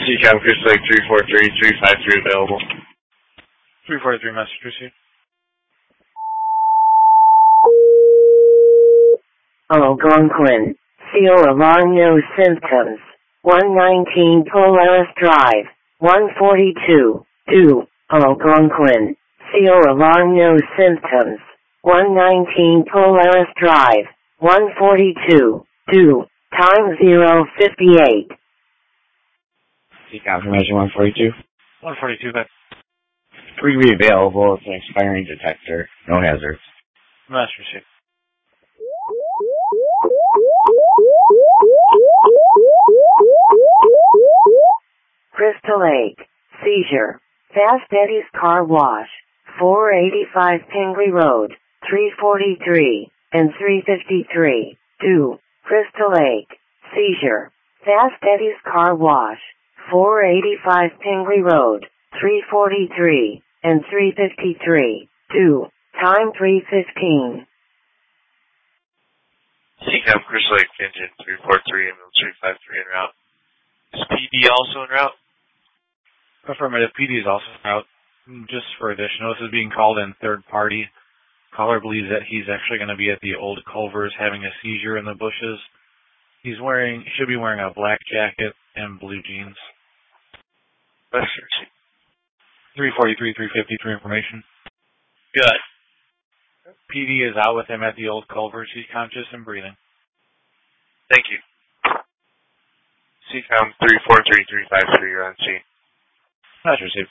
CCAM Chris Lake 343-353 available. 343 message received. Algonquin. Seal alarm, no symptoms. 119 Polaris Drive. 142. 2. Algonquin. Seal alarm, no symptoms. 119 Polaris Drive. 142. 2. Time 058. See confirmation 142. 142 back. 3 available. It's an expiring detector. No hazards. Message received. Crystal Lake. Seizure. Fast Eddie's Car Wash. 485 Pingree Road. 343 and 353. 2. Crystal Lake. Seizure. Fast Eddie's Car Wash. 485 Pingree Road. 343 and 353. 2. Time 3:15. CCAM Chris Lake engine 343 and 353 en route. Is PD also en route? Affirmative. PD is also en route. Just for additional, this is being called in third party. Caller believes that he's actually going to be at the Old Culvers having a seizure in the bushes. Should be wearing a black jacket and blue jeans. 343, 353 information. Good. PD is out with him at the Old Culvers. He's conscious and breathing. Thank you. CCAM 343-353, you're on scene. That's received.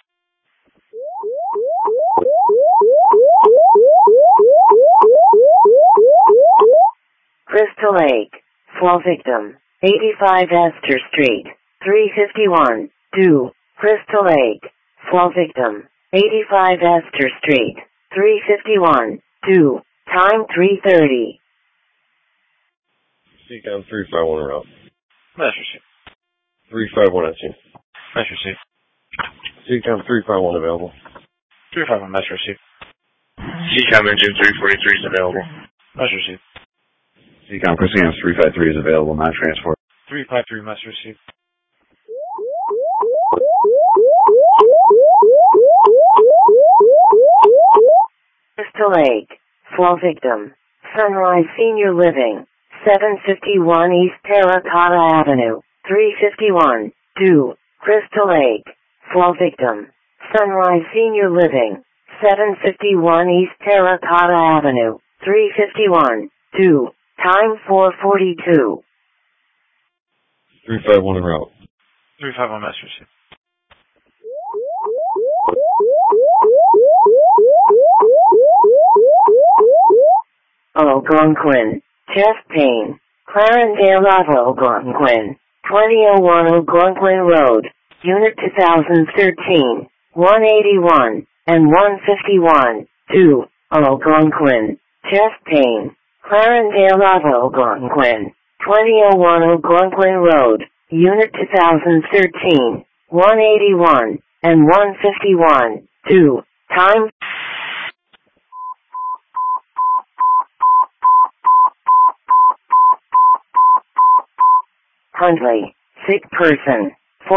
Crystal Lake. Fall victim. 85 Esther Street. 351. 2. Crystal Lake. Fall victim. 85 Esther Street. 351. 2. Time 3:30. CCAM 351 en route. That's received. 351 at scene. That's received. CCAM 351 available. 351, that's received. CCAM engine 343 is available. That's received. CCAM Chris Lake 353 is available. Not transport. 353, must receive. Crystal Lake. Fall victim. Sunrise Senior Living. 751 East Terracotta Avenue. 351. 2. Crystal Lake. Fall victim. Sunrise Senior Living. 751 East Terracotta Avenue. 351. 2. Time 4:42. 351 en route. 351, must receive. Algonquin. Chest pain. Clarendale Ave, Algonquin. 2001 Algonquin Road. Unit 2013. 181 and 151. 2. Algonquin. Chest pain. Clarendale Ave, Algonquin. 2001 Algonquin Road. Unit 2013. 181 and 151. 2. Time. Huntley. Sick person.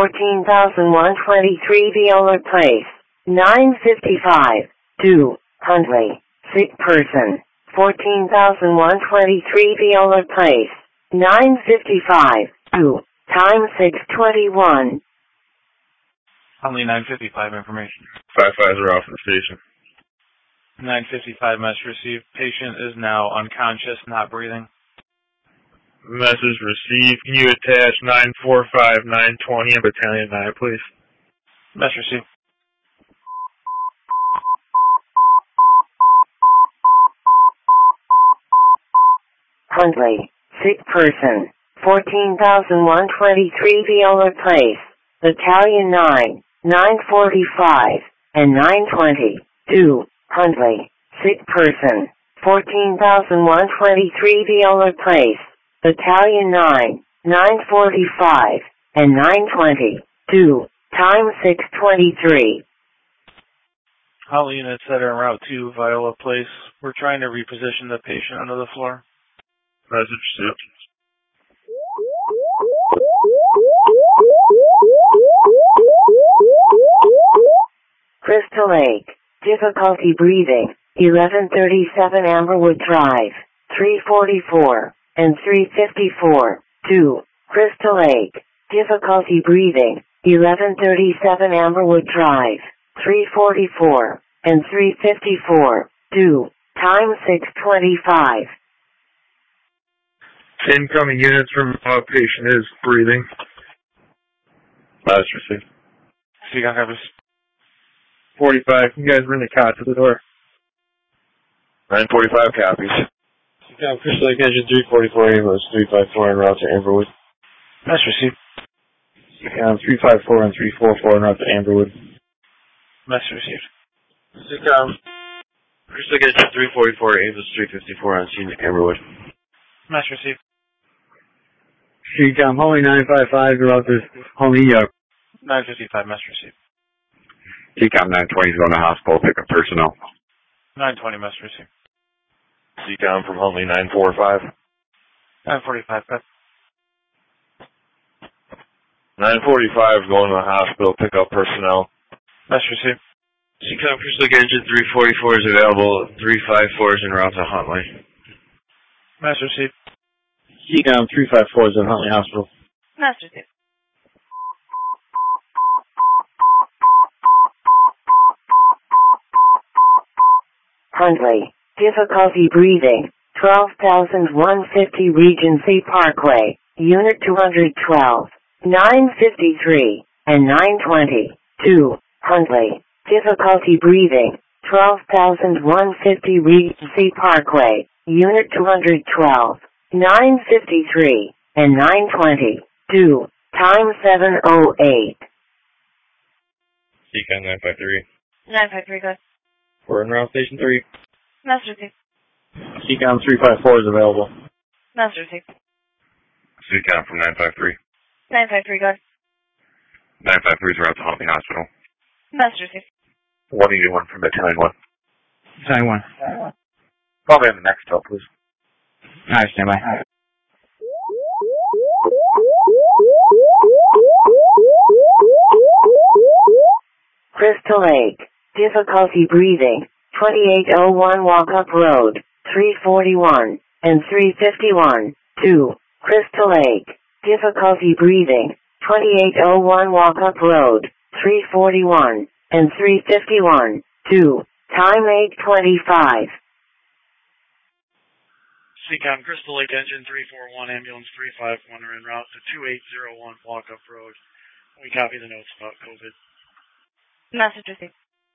14,123 Viola Place. 955. 2. Huntley. Sick person. 14,123 Viola Place. 955. 2. Time 6:21. Only 955 information. 55 are off the station. 955 message received. Patient is now unconscious, not breathing. Message received. Can you attach 945, 920 and Battalion 9, please? Message received. Huntley. Sick person. 14,123 Viola Place. Battalion 9. 945 and 920. 2. Huntley. Sick person. 14,123 Viola Place. Battalion 9. 945 and 920. 2. Time 6:23. All units that are en route to Viola Place, we're trying to reposition the patient under the floor. Message received. Crystal Lake. Difficulty breathing. 1137 Amberwood Drive. 344 and 354. 2. Crystal Lake. Difficulty breathing. 1137 Amberwood Drive. 344 and 354. 2. Time 6:25. Incoming units from patient is breathing. Last received. Seacom copies. 45. You guys bring the cot to the door. 945 copies. Seacom, Crystal Lake Engine 344, ambulance 354 en route to Amberwood. That's received. Seacom 354 and 344 en route to Amberwood. Message received. Seacom, Crystal Lake Engine 344, ambulance 354 on scene at Amberwood. Message received. Seacom, Holly 955, you're out to Holly 955, message received. Seacom 920 is going to hospital, pick up personnel. 920, message received. Seacom from Huntley 945. 945, cut. 945 going to the hospital, pick up personnel. Message received. Seacom, Crystal Lake Engine 344 is available. 354 is en route to Huntley. Message received. Seacom 354 is at Huntley Hospital. Message received. Huntley. Difficulty breathing. 12,150 Regency Parkway. Unit 212. 953 and 920. 2. Huntley. Difficulty breathing. 12,150 Regency Parkway. Unit 212. 953 and 920. 2. Time 7:08. Seacom 953. 953, good. We're en route station 3. Message received. Seacom 354 is available. Message received. Seacom from 953. 953, good. 953 is en route to Huntley Hospital. Message received. 181 from Battalion 1. Battalion 1. Call me on the next call, please. Alright, stand by. Crystal Lake. Difficulty breathing. 2801 Walkup Road. 341 and 351. 2. Crystal Lake. Difficulty breathing. 2801 Walkup Road. 341 and 351. 2. Time 8:25. Seacom, Crystal Lake Engine 341, ambulance 351 are en route to 2801 Walkup Road. We copy the notes about COVID. Message received.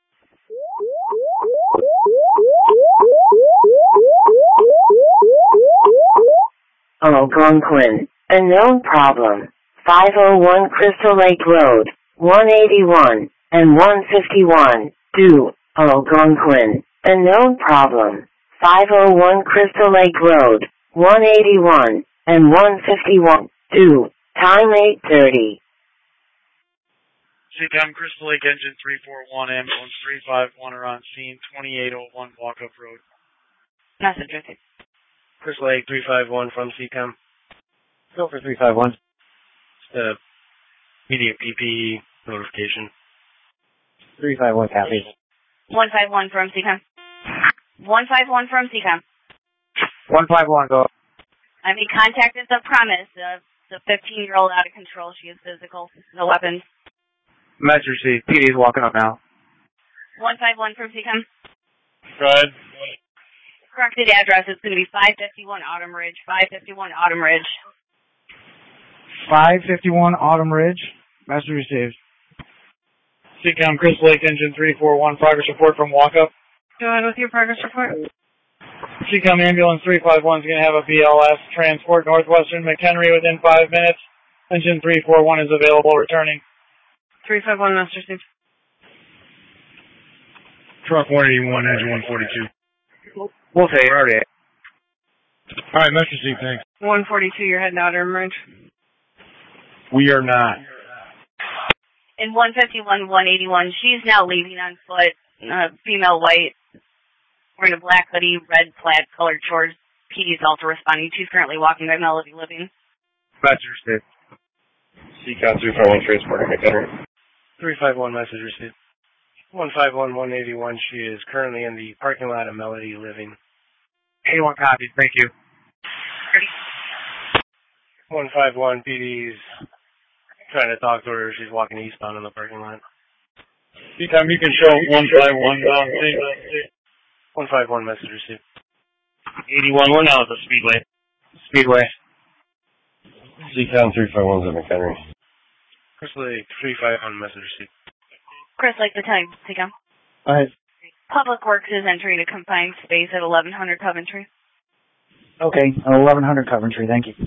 Algonquin. Unknown problem. 501 Crystal Lake Road. 181 and 151. 2. Algonquin. Unknown problem. 501 Crystal Lake Road. 181 and 151. 2. Time 8:30. Seacom, Crystal Lake Engine 341, ambulance 351 are on scene, 2801 Walkup Road. Message received. Crystal Lake 351 from Seacom. Go for 351. Immediate PPE notification. 351 copies. 151 from Seacom. 151 from Seacom. 151, go. I've been contacted the premise of the 15-year-old out of control. She is physical, no weapons. Message received. PD's walking up now. 151 from Seacom. Go ahead. Corrected address is going to be 551 Autumn Ridge. 551 Autumn Ridge. 551 Autumn Ridge. Message received. Seacom, Crystal Lake Engine 341, progress report from Walkup. Go ahead with your progress report. Seacom ambulance 351 is going to have a BLS transport Northwestern McHenry within 5 minutes. Engine 341 is available, returning. 351 message received. Truck 181, engine 142. We'll say already. Alright, message received, thanks. 142, you're heading out Autumn Ridge. We are not. In 151, 181, she's now leaving on foot. Female white, wearing a black hoodie, red plaid colored shorts. PD's also responding. She's currently walking by Melody Living. Message received. Seacom 351 transporting McHenry. 351 message received. 151-181, she is currently in the parking lot of Melody Living. 81 copies, thank you. 151, PD's trying to talk to her. She's walking eastbound in the parking lot. Anytime you can show 151 down. 151, message received. 81, we're now at the Speedway. Speedway. CCOM 351's at McHenry. Chris Lake 351, message received. Chris Lake, Battalion, Seacom. Alright. Public Works is entering a confined space at 1100 Coventry. Okay, 1100 Coventry, thank you.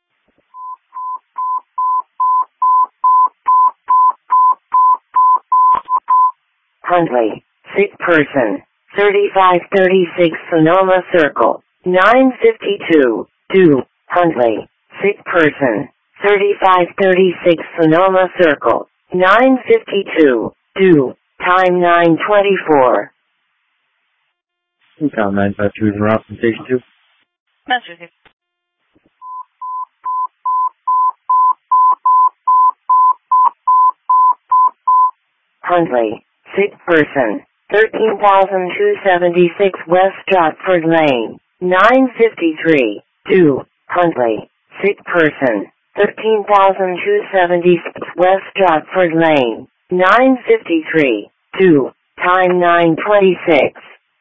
Huntley, 6 person, 3536 Sonoma Circle, 952, 2, Huntley, 6 person, 3536 Sonoma Circle, 952, 2, time 924. CCOM 952 is route from Station 2. Message received. Huntley, 6 person, 13,276 West Stratford Lane, 953, 2, Huntley, 6 person, 13,276 West Stratford Lane, 953, 2, time 926.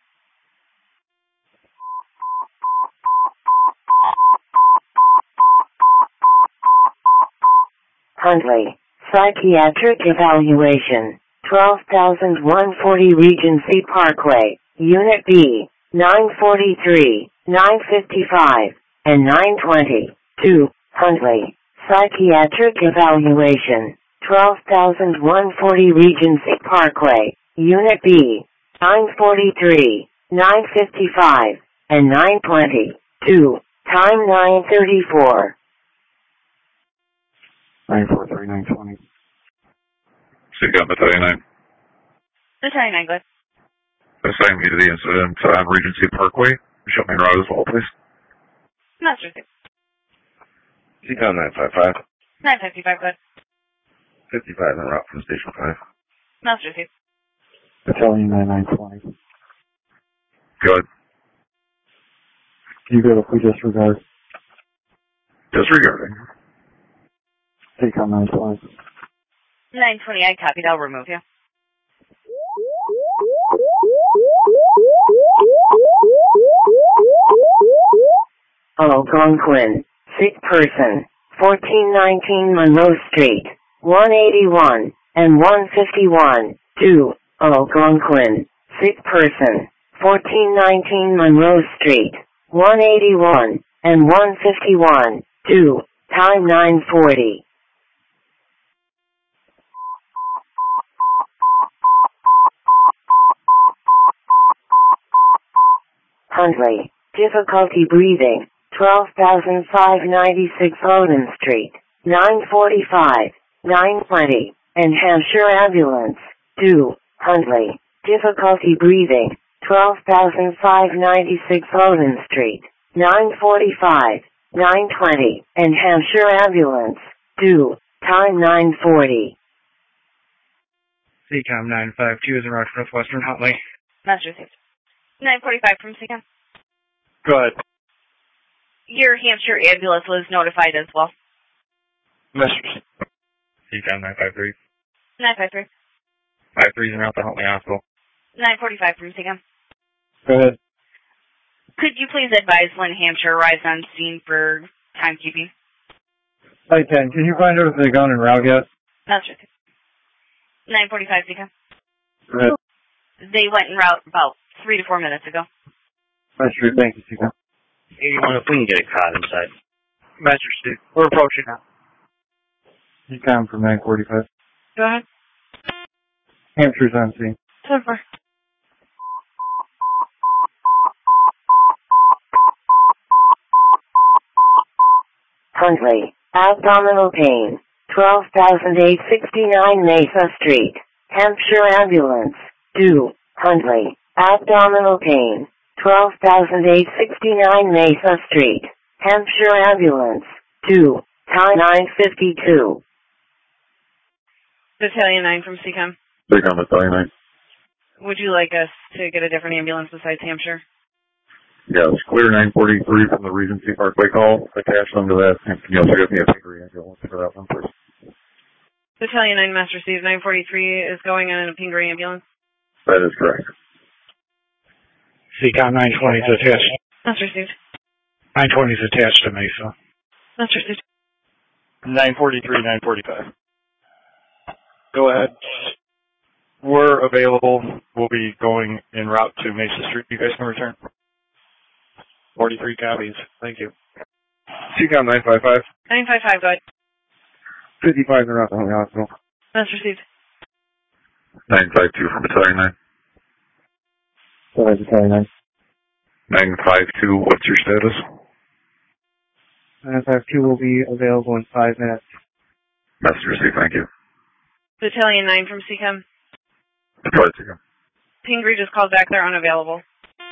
Huntley, psychiatric evaluation, 12,140 Regency Parkway, Unit B, 943, 955, and 920, 2, Huntley, psychiatric evaluation, 12,140 Regency Parkway, Unit B, 943, 955, and 920, 2, time 934. 943, 920. CCOM Battalion 9. Battalion 9, go ahead. Assign me to the incident on Regency Parkway. Show me route as well, please. Message received. CCOM 955. 955, go ahead. 55 en route from Station 5. Message received. Battalion 9920. Good. You go to we disregard. Disregarding. CCOM 920. 920, I copied. I'll remove you. Algonquin, 6 person, 1419 Monroe Street, 181, and 151, 2, Algonquin, 6 person, 1419 Monroe Street, 181, and 151, 2, time 940. Huntley, difficulty breathing, 12,596 Odin Street, 945, 920, and Hampshire Ambulance, 2, Huntley, difficulty breathing, 12,596 Odin Street, 945, 920, and Hampshire Ambulance, 2, time 940. CCOM 952 is in route for Northwestern Huntley. Message received. 945 from Seacom. Go ahead. Your Hampshire ambulance was notified as well. Message. CCOM 953. 953. 53 is in route to Huntley Hospital. 945 from Seacom. Go ahead. Could you please advise when Hampshire arrives on scene for timekeeping? Hi, 10. Can you find out if they're gone en route yet? Message received. 945 Seacom. Go ahead. They went en route about 3 to 4 minutes ago. Message, thank you, CCOM. 81, if we can get a cot inside. Message, Steve. We're approaching now. CCOM from 945. Go ahead. Hampshire's on scene. Super. Huntley, abdominal pain, 12,869 Mesa Street, Hampshire Ambulance, 2, Huntley, abdominal pain, 12,869 Mesa Street, Hampshire Ambulance, 2, time 952. Battalion 9 from Seacom. CCOM Battalion 9. Would you like us to get a different ambulance besides Hampshire? Yes, clear 943 from the Regency Parkway call. Attach them to that. And can you also give me a Pingree ambulance for that one, please? Battalion 9 Master Steve, 943 is going in a Pingree ambulance. That is correct. CCOM 920 is attached. Master Steve. 920 is attached to Mesa. Master Steve. 943, 945. Go ahead. We're available. We'll be going en route to Mesa Street. You guys can return. 43 copies. Thank you. CCOM 955. 955, go ahead. 55 in route to Huntley Hospital. Master Steve. 952 from Battalion 9. Go ahead, Battalion 9. 952, what's your status? 952 will be available in 5 minutes. Message received, thank you. Battalion 9 from CCOM. Go ahead, CCOM. Pingree just called back, they're unavailable.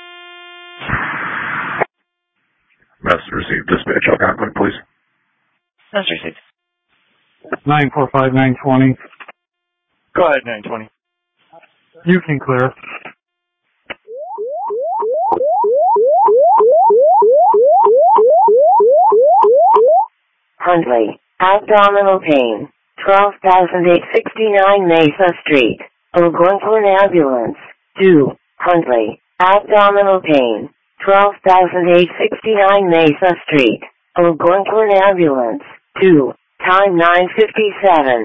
Message received, dispatch Algonquin, please. Master Steve. 945, 920. Go ahead, 920. You can clear. Huntley, abdominal pain, 12,869 Mesa Street. I'm going for an ambulance. 2. Huntley, abdominal pain, 12,869 Mesa Street. I'm going for an ambulance. 2. Time 9:57.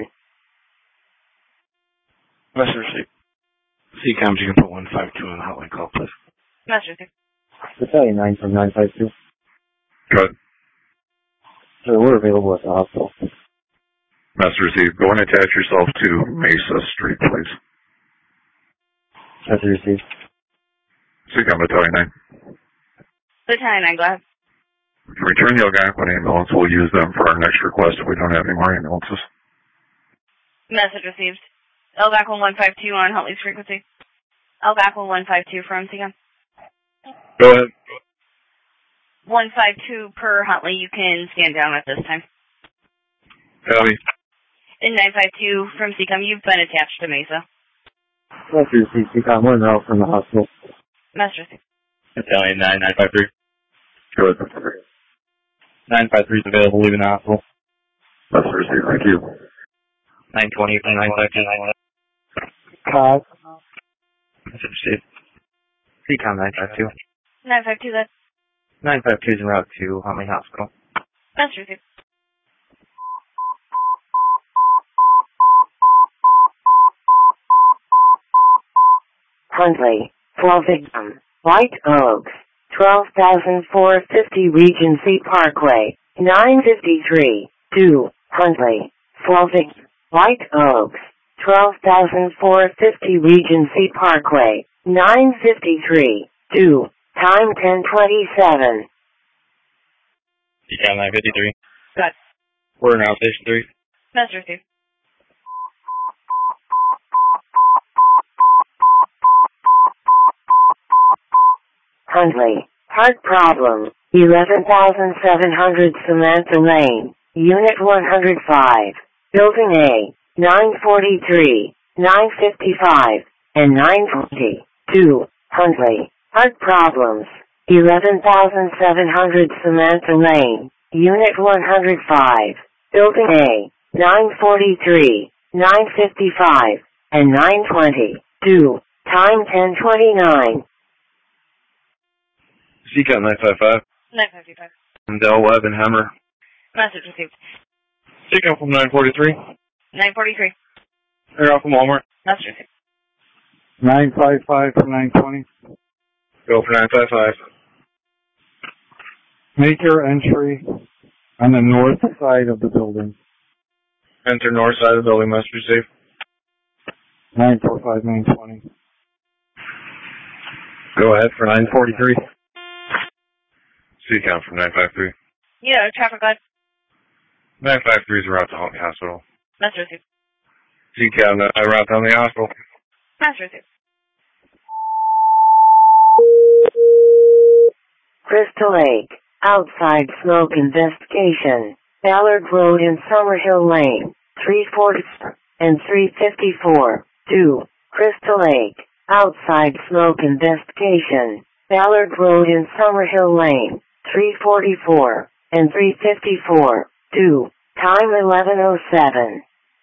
Master Steve. CCOMs, you can put 152 on the hotline call, please. Master Steve. Battalion 9 from 952. Good. Sir, we're available at the hospital. Message received, go and attach yourself to Mesa Street, please. Message received. CCOM Battalion 9. Battalion 9, go ahead. Return the Algonquin ambulance. We'll use them for our next request if we don't have any more ambulances. Message received. Algonquin 152 on Huntley's frequency. Algonquin 152 from CCOM. Go ahead. 152 per Huntley. You can stand down at this time. Copy. And 952 from CCOM. You've been attached to Mesa. Message received, CCOM. We're en route from the hospital. Master Steve. Battalion 9, 953. Good. 953 is available, leaving the hospital. Message received, thank you. 920 from 952. Cause. Message received. CCOM 952. 952, that. 952 is en route to Huntley Hospital. Master Steve. Huntley, 12 victim, White Oaks, 12,450 Regency Parkway, 953, 2, Huntley, 12 victim, White Oaks, 12,450 Regency Parkway, 953, 2, time 10:27. CCOM 953. Good. We're in route station 3. Master Steve. Huntley, heart problem, 11,700 Samantha Lane, Unit 105, Building A, 943, 955, and 920. 2, Huntley, heart problems, 11,700 Samantha Lane, Unit 105, Building A, 943, 955, and 920. 2, time 10:29. CCOM 955. 955. Del Webb and Hammer. Message received. CCOM from 943. 943. They're off from Walmart. Message received. 955 from 920. Go for 955. Make your entry on the north side of the building. Enter north side of the building. Message received. 945, 920. Go ahead for 943. CCOM from 953. Yeah, traffic light. 953 is en route to Huntley Hospital. Message received. CCOM, I route to Huntley Hospital. Message received. Crystal Lake, outside smoke investigation, Ballard Road and Summerhill Lane, 340 and 354. 2, Crystal Lake, outside smoke investigation, Ballard Road in Summerhill Lane, 344 and 354, due, time 11:07.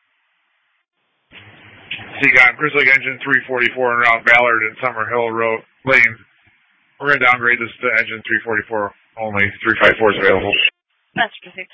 Seacom, Chris Lake Engine 344 en route Ballard and Summerhill Road Lane. We're going to downgrade this to engine 344 only. 354 is available. Master 6.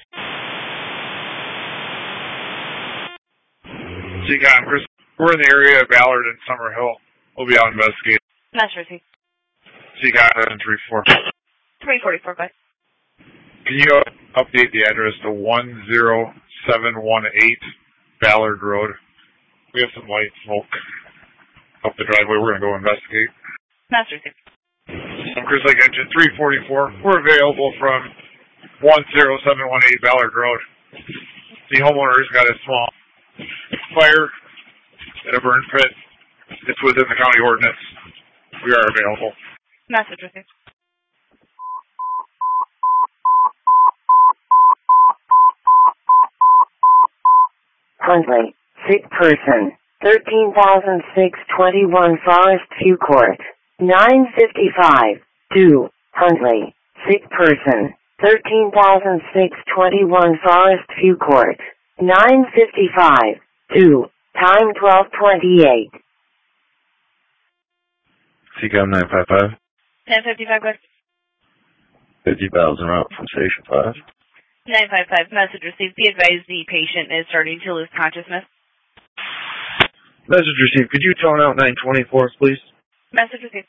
Seacom, Chris, we're in the area of Ballard and Summerhill. We'll be out investigating. Master 6. Seacom, engine 344. 344, go ahead. Can you update the address to 10718 Ballard Road? We have some light smoke up the driveway. We're going to go investigate. Master 6. Chris Lake Engine 344. We're available from 10718 Ballard Road. The homeowner's got a small fire at a burn pit. It's within the county ordinance. We are available. Master 6. Huntley, sick person, 13,621 Forest View Court, 955, due, Huntley, sick person, 13,621 Forest View Court, 955, due, time 12:28. Seacom 955. 1055, go ahead. 50,000 route from Station 5. 955, message received. Be advised the patient is starting to lose consciousness. Message received. Could you tone out 920 for us, please? Message received.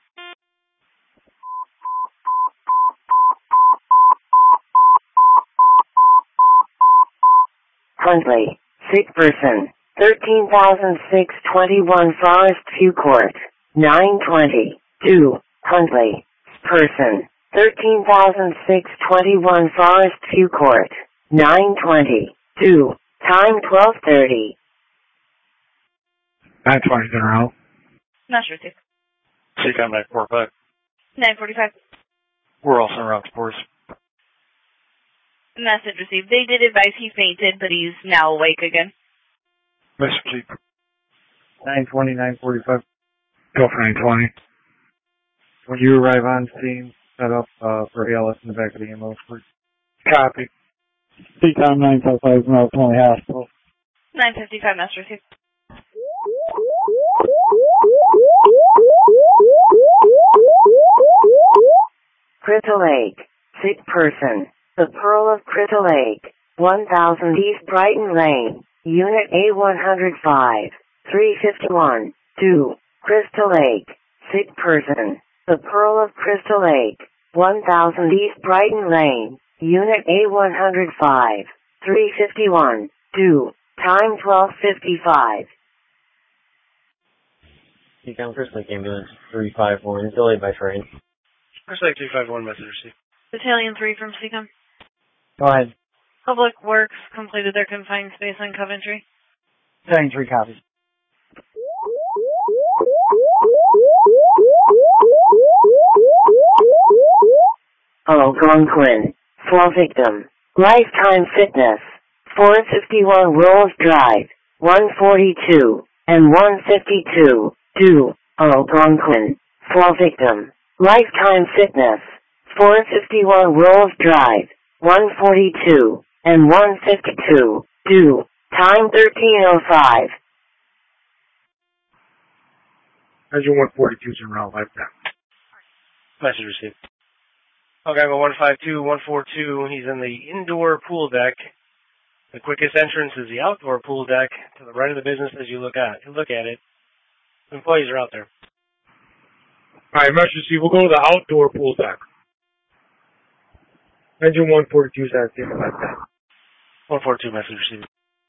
Huntley, sick person, 13,621 Forest View Court, 920, due, Huntley, person, 13,621 Forest View Court, 920, due, time 12:30. 920's en route. Master 6. Seacom 945. 945. We're also en route to Forest. Message received. They did advise he fainted, but he's now awake again. Message received. 920, 945. Go for 920. When you arrive on scene, set up for ALS in the back of the ambulance, please. Copy. Seacom 955 from County Hospital. 955, Master received. Crystal Lake, sick person, the Pearl of Crystal Lake, 1000 East Brighton Lane, Unit A105, 351, due, Crystal Lake, sick person, the Pearl of Crystal Lake, 1000 East Brighton Lane, Unit A105, 351, due, time 12:55. Seacom, Chris Lake Ambulance 351, delayed by train. Chris Lake 351, message received. Battalion 3 from Seacom. Go ahead. Public Works completed their confined space on Coventry. Setting 3 copies. Algonquin, 4 victim, Lifetime Fitness, 451 Rolls Drive, 142 and 152, due, Algonquin, 4 victim, Lifetime Fitness, 451 Rolls Drive, 142 and 152, due, time 13:05. Engine 142's en route, Lifetime. Message received. Okay, well, 152, 142, he's in the indoor pool deck. The quickest entrance is the outdoor pool deck to the right of the business as you look at it. Employees are out there. Alright, message received. We'll go to the outdoor pool deck. Engine 142's active, Lifetime. 142, message received.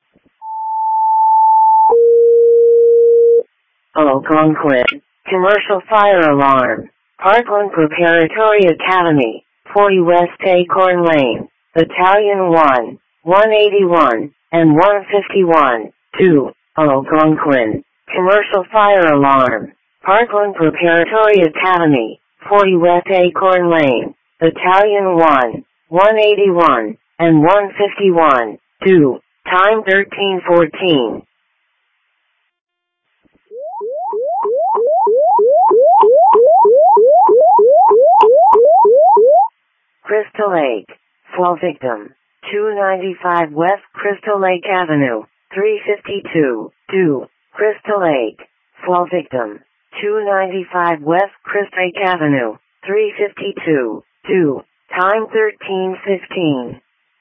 Algonquin, commercial fire alarm, Parkland Preparatory Academy, 40 West Acorn Lane, Battalion 1, 181 and 151, 2, Algonquin, commercial fire alarm, Parkland Preparatory Academy, 40 West Acorn Lane, Battalion 1, 181 and 151, 2, time 13:14. Crystal Lake. Fall victim. 295 West Crystal Lake Avenue. 352. 2. Crystal Lake. Fall victim. 295 West Crystal Lake Avenue. 352. 2. Time 13:15.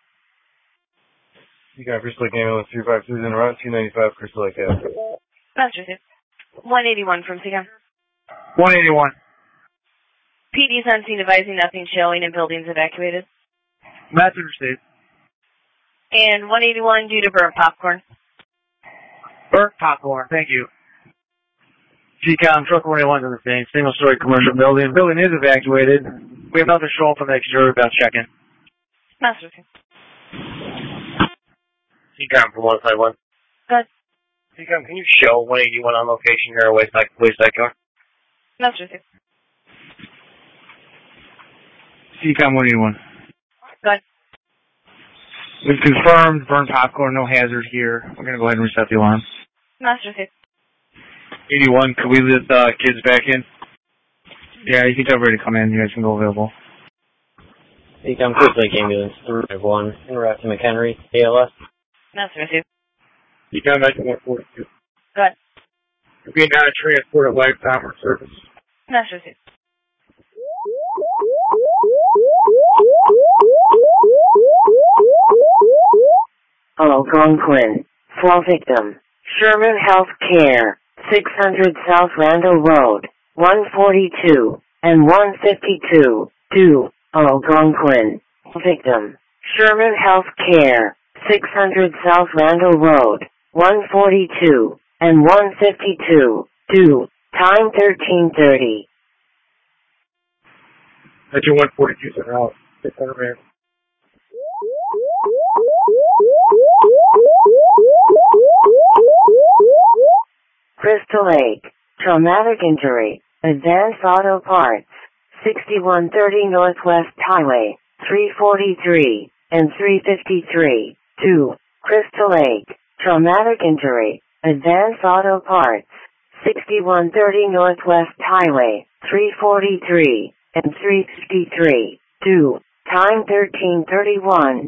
You got Crystal Lake Ambulance 353 in route 295 Crystal Lake Avenue. Master 181 from CCOM. 181. PD's on scene advising nothing showing and buildings evacuated. Message received. And 181 due to burnt popcorn. Burnt popcorn, thank you. GCOM, truck 181 on the scene, single-story commercial building. Building is evacuated. We have nothing showing from the exterior about check-in. Master CCOM from 151. Good. CCOM, can you show 181 on location here at Wayside Car? Master CCOM 181. Good. We've confirmed burnt popcorn, no hazard here. We're going to go ahead and reset the alarm. Master 81, could we let the kids back in? Yeah, you can tell everybody to come in. You guys can go available. CCOM Crystal Lake Ambulance 351, en route to McHenry, ALS. Master CCOM 9142. Good. You're being out of transport at Lifetime or service. Master Algonquin. Fall victim. Sherman Health Care. 600 South Randall Road. 142 and 152. 2. Algonquin. Victim. Sherman Health Care. 600 South Randall Road. 142 and 152. 2. Time 13:30. That's your 142 center out. 600 man. Crystal Lake. Traumatic injury. Advanced Auto Parts. 6130 Northwest Highway. 343 and 353. 2. Crystal Lake. Traumatic injury. Advanced Auto Parts. 6130 Northwest Highway. 343 and 353. 2. Time 13:31.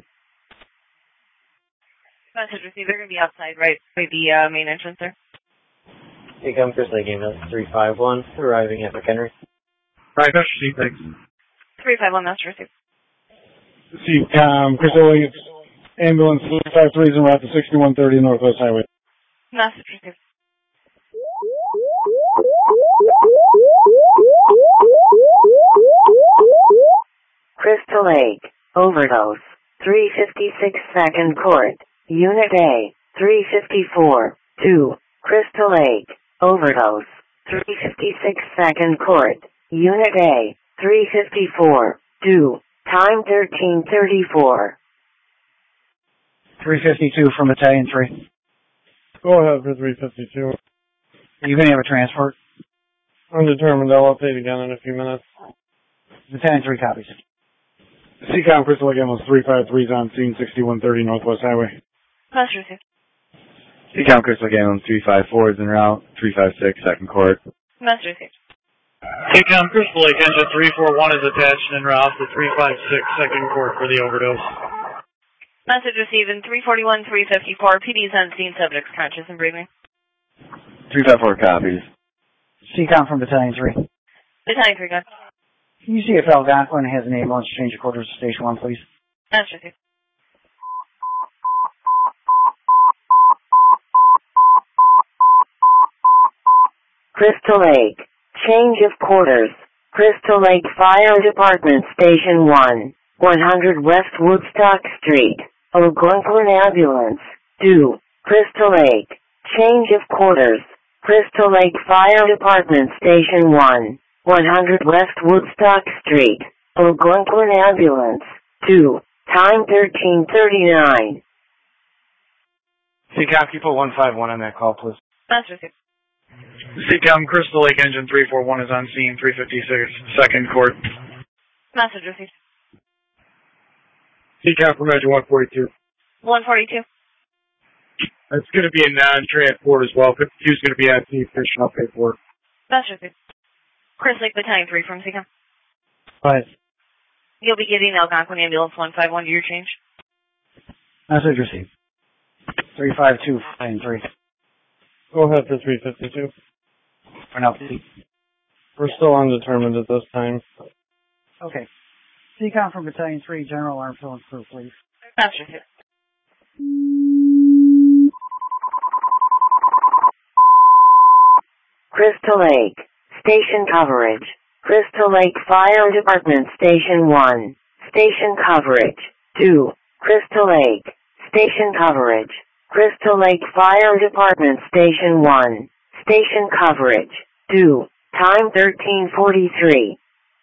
Message received. They're going to be outside, right? By the main entrance there. CCOM Crystal Lake Ambulance 351, arriving at McHenry. Right, Master Chief, thanks. 351, Master received. CCOM Crystal Lake Ambulance 353 is en route to 6130 Northwest Highway. Message received. Crystal Lake. Overdose. 356 Second Court. Unit A. 354. 2. Crystal Lake. Overdose. 356 Second Court. Unit A. 354. 2. Time 13:34. 352 from Battalion 3. Go ahead for 352. Are you going to have a transport? Undetermined. I'll update again in a few minutes. Battalion 3 copies. CCOM Crystal Lake Ambulance 353 is on scene, 6130 Northwest Highway. Master received. CCOM Crystal Lake Ambulance 354 is en route, 356 Second Court. Master received. CCOM Crystal Lake Engine 341 is attached and en route to 356 Second Court for the overdose. Message received in 341, 354. PD's on scene, subjects conscious and breathing. 354 copies. CCOM from Battalion 3. Battalion 3, good. Can you see if Algonquin has an ambulance change of quarters to Station 1, please? Master received. Crystal Lake. Change of quarters. Crystal Lake Fire Department Station 1. 100 West Woodstock Street. Algonquin Ambulance. 2. Crystal Lake. Change of quarters. Crystal Lake Fire Department Station 1. 100 West Woodstock Street. Algonquin Ambulance. 2. Time 13:39. CCOM, can you put 151 on that call, please? Master received. CCOM Crystal Lake Engine 341 is on scene, 356 Second Court. Message received. CCOM from Engine 142. 142. It's going to be a non-transport as well. 52 is going to be at the fishing up paperwork. Master received. Crystal Lake Battalion 3 from CCOM. Right. You'll be getting Algonquin Ambulance 151 to your change. Message received. 352-93. Go ahead for 352. For now. We're still undetermined at this time. Okay. CCOM from Battalion 3, General Armfield and crew, please. Master 6. Crystal Lake. Station coverage. Crystal Lake Fire Department Station 1. Station coverage. 2. Crystal Lake. Station coverage. Crystal Lake Fire Department Station 1. Station coverage. 2. Time 13:43.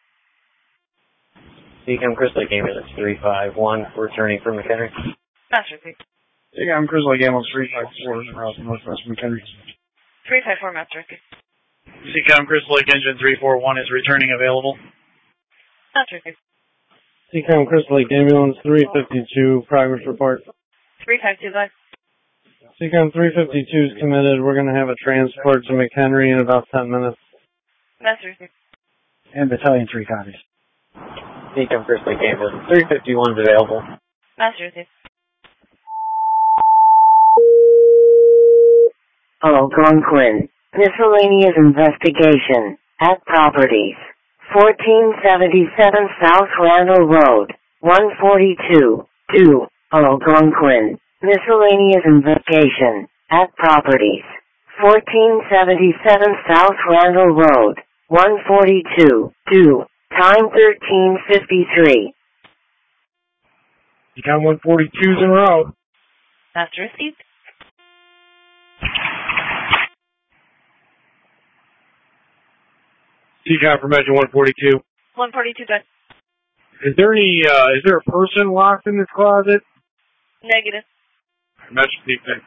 CCOM Crystal Lake Ambulance 351, returning from McHenry. Master 6. CCOM Crystal Lake Ambulance 354, across Northwest McHenry. 354, Master 6. CCOM Crystal Lake Engine 341 is returning available. Master 6. CCOM Crystal Lake Ambulance 352, progress report. 352, guys. CCOM 352 is committed. We're going to have a transport to McHenry in about 10 minutes. Master 6. And Battalion 3 copies. CCOM Crystal Lake Ambulance 351 is available. Master 6. Algonquin. Miscellaneous investigation. At properties. 1477 South Randall Road. 142. 2. Algonquin. Miscellaneous investigation. At properties. 1477 South Randall Road. 142. 2. Time 13:53. CCOM 142's en route. Master received. CCOM from Engine 142. 142, guys. Is there a person locked in this closet? Negative. Message received.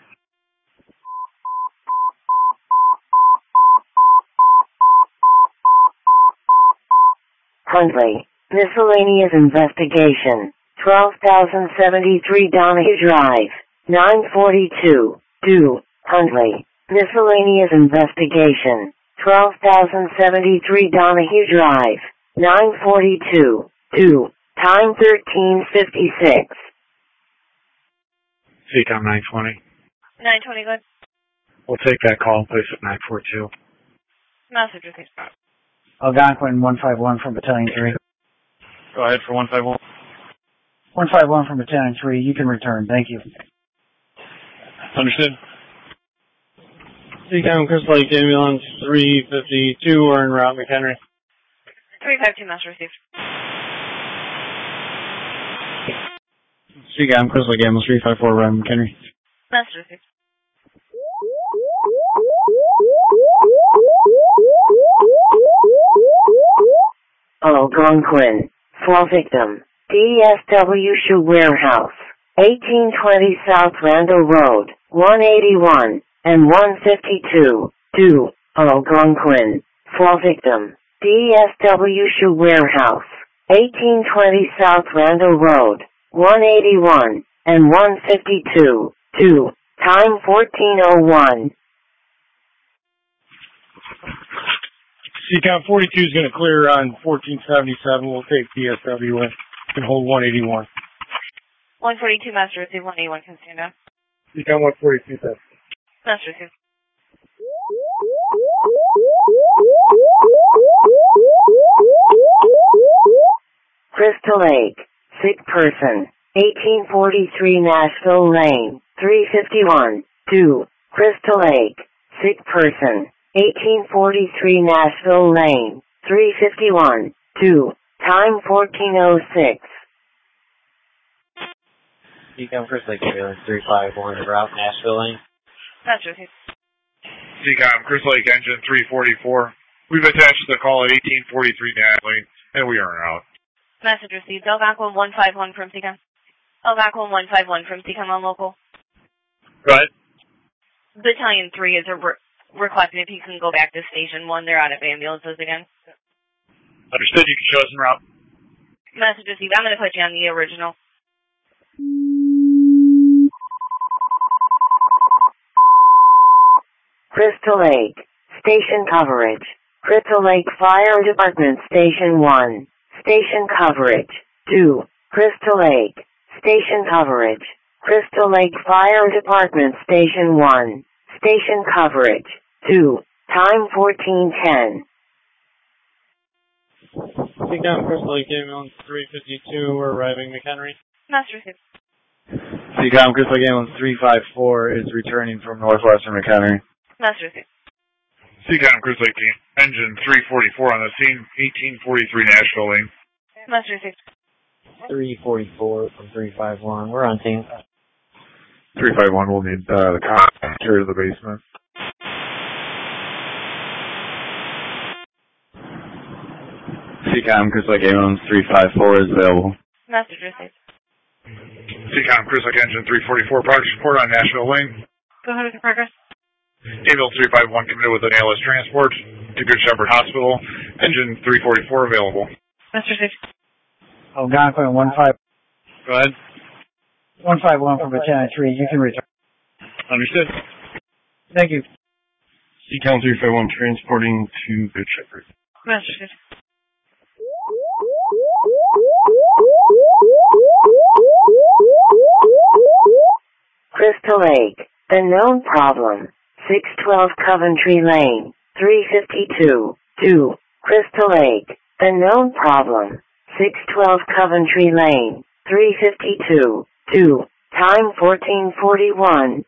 Huntley. Miscellaneous investigation. 12,073 Donahue Drive. 942. 2. Huntley. Miscellaneous investigation. 12,073 Donahue Drive. 942. 2. Time 13:56. CCOM 920. 920, guys. We'll take that call and place it 942. Master received. Algonquin 151 from Battalion 3. Go ahead for 151. 151 from Battalion 3, you can return. Thank you. Understood. CCOM Crystal Lake Ambulance 352 are en route McHenry. 352, Master received. CCOM Crystal Lake Ambulance 354 around McHenry. Master received. Algonquin. Fall victim. DSW Shoe Warehouse. 1820 South Randall Road. 181 and 152. 2. Algonquin. Fall victim. DSW Shoe Warehouse. 1820 South Randall Road. 181 and 152. 2. Time 14:01. CCOM 42 is going to clear on 1477. We'll take DSW and hold 181. 142, Master received. 181 can stand down. CCOM 142 says. Master received. Crystal Lake. Sick person. 1843 Nashville Lane. 351. 2. Crystal Lake. Sick person. 1843 Nashville Lane. 351. 2. Time 14:06. CCOM Crystal Lake Ambulance 351 en route Nashville Lane. Master received. CCOM Crystal Lake Engine 344. We've attached the call at 1843 Nashville Lane, and we are out. Message received. Algonquin 151 from CCOM. Algonquin 151 from CCOM on local. Right. Battalion 3 is requesting if you can go back to Station 1. They're out of ambulances again. Understood. You can show us en route. Message received. I'm going to put you on the original. Crystal Lake. Station coverage. Crystal Lake Fire Department Station 1. Station coverage. 2, Crystal Lake, station coverage. Crystal Lake Fire Department Station 1, station coverage. 2, time 14:10. Seacom Crystal Lake Ambulance 352, we're arriving McHenry. Master received. Seacom Crystal Lake Ambulance 354 is returning from Northwestern McHenry. Master received. Seacom Crystal Lake engine 344 on the scene, 1843 Nashville Lane. Master received. 344 from 351. We're on scene. 351 will need the carrier to the basement. Seacom Crystal Lake Ambulance 354 is available. Master received. Seacom Crystal Lake engine 344 progress report on Nashville Lane. Go ahead with your progress. Ambulance 351 committed with an ALS transport to Good Shepherd Hospital. Engine 344 available. Master received. Algonquin 15. Go ahead. 151 from Battalion 3. You can return. Understood. Thank you. Seacom 351 transporting to Good Shepherd. Master received. Crystal Lake, the known problem. 612 Coventry Lane, 352. 2, Crystal Lake, the known problem. 612 Coventry Lane, 352. 2, time 14:41.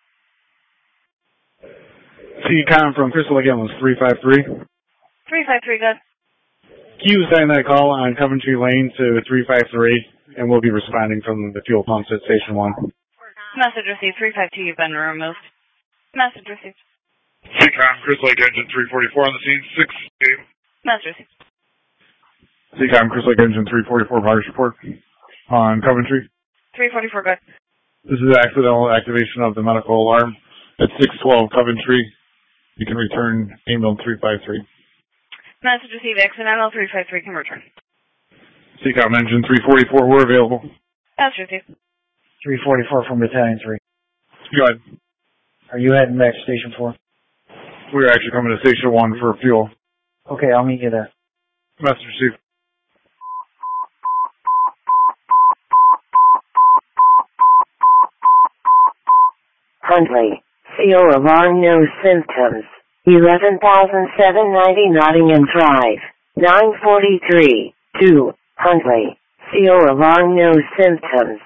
Seacom from Crystal Lake Ambulance 353. 353, good. Q sending that call on Coventry Lane to 353, and we'll be responding from the fuel pumps at Station 1. Message received. 352, you've been removed. Message received. Seacom Crystal Lake engine 344 on the scene, 6-8. Message received. Seacom Crystal Lake engine 344 progress report on Coventry. 344, good. This is accidental activation of the medical alarm at 612 Coventry. You can return ambulance 353. Message received. Accidental 353 can return. Seacom engine 344, we're available. Message received. 344 from Battalion 3. Go ahead. Are you heading back to Station 4? We're actually coming to Station 1 for fuel. Okay, I'll meet you there. Message received. Huntley, CO alarm no symptoms. 11,790 Nottingham Drive. 943. 2, Huntley, CO alarm no symptoms.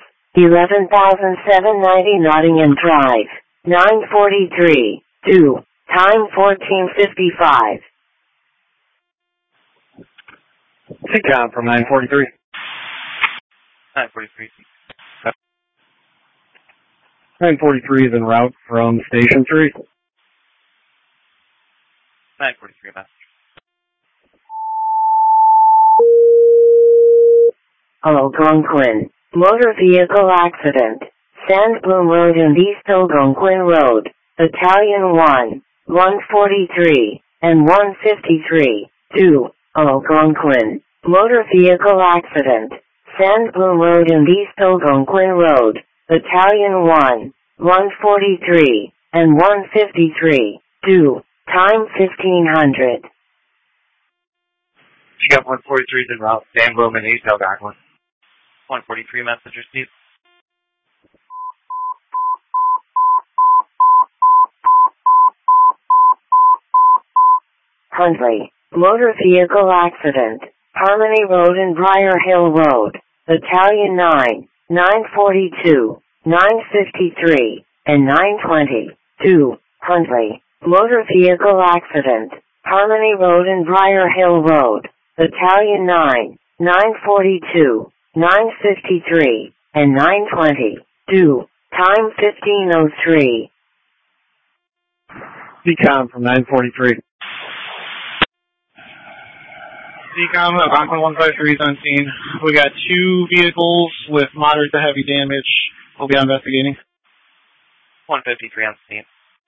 11,790 Nottingham Drive. 943. 2, time 14:55. Seacom from 943. 943. 943 is en route from Station 3. 943, message. Algonquin, motor vehicle accident. Sandbloom Road and East Algonquin Road, Battalion 1, 143, and 153. 2, Algonquin, motor vehicle accident. Sandbloom Road and East Algonquin Road, Battalion 1, 143, and 153. 2, time 1500. Seacom 143 is en route. Sandbloom and East Algonquin. 143, message received. Huntley, motor vehicle accident. Harmony Road and Briar Hill Road, Battalion 9, 942, 953, and 920. 2, Huntley, motor vehicle accident. Harmony Road and Briar Hill Road, Battalion 9, 942, 953, and 920. 2, time 15:03. Seacom from 943. Seacom, Algonquin 153 is on scene. We got 2 vehicles with moderate to heavy damage. We'll be investigating. 153 on scene.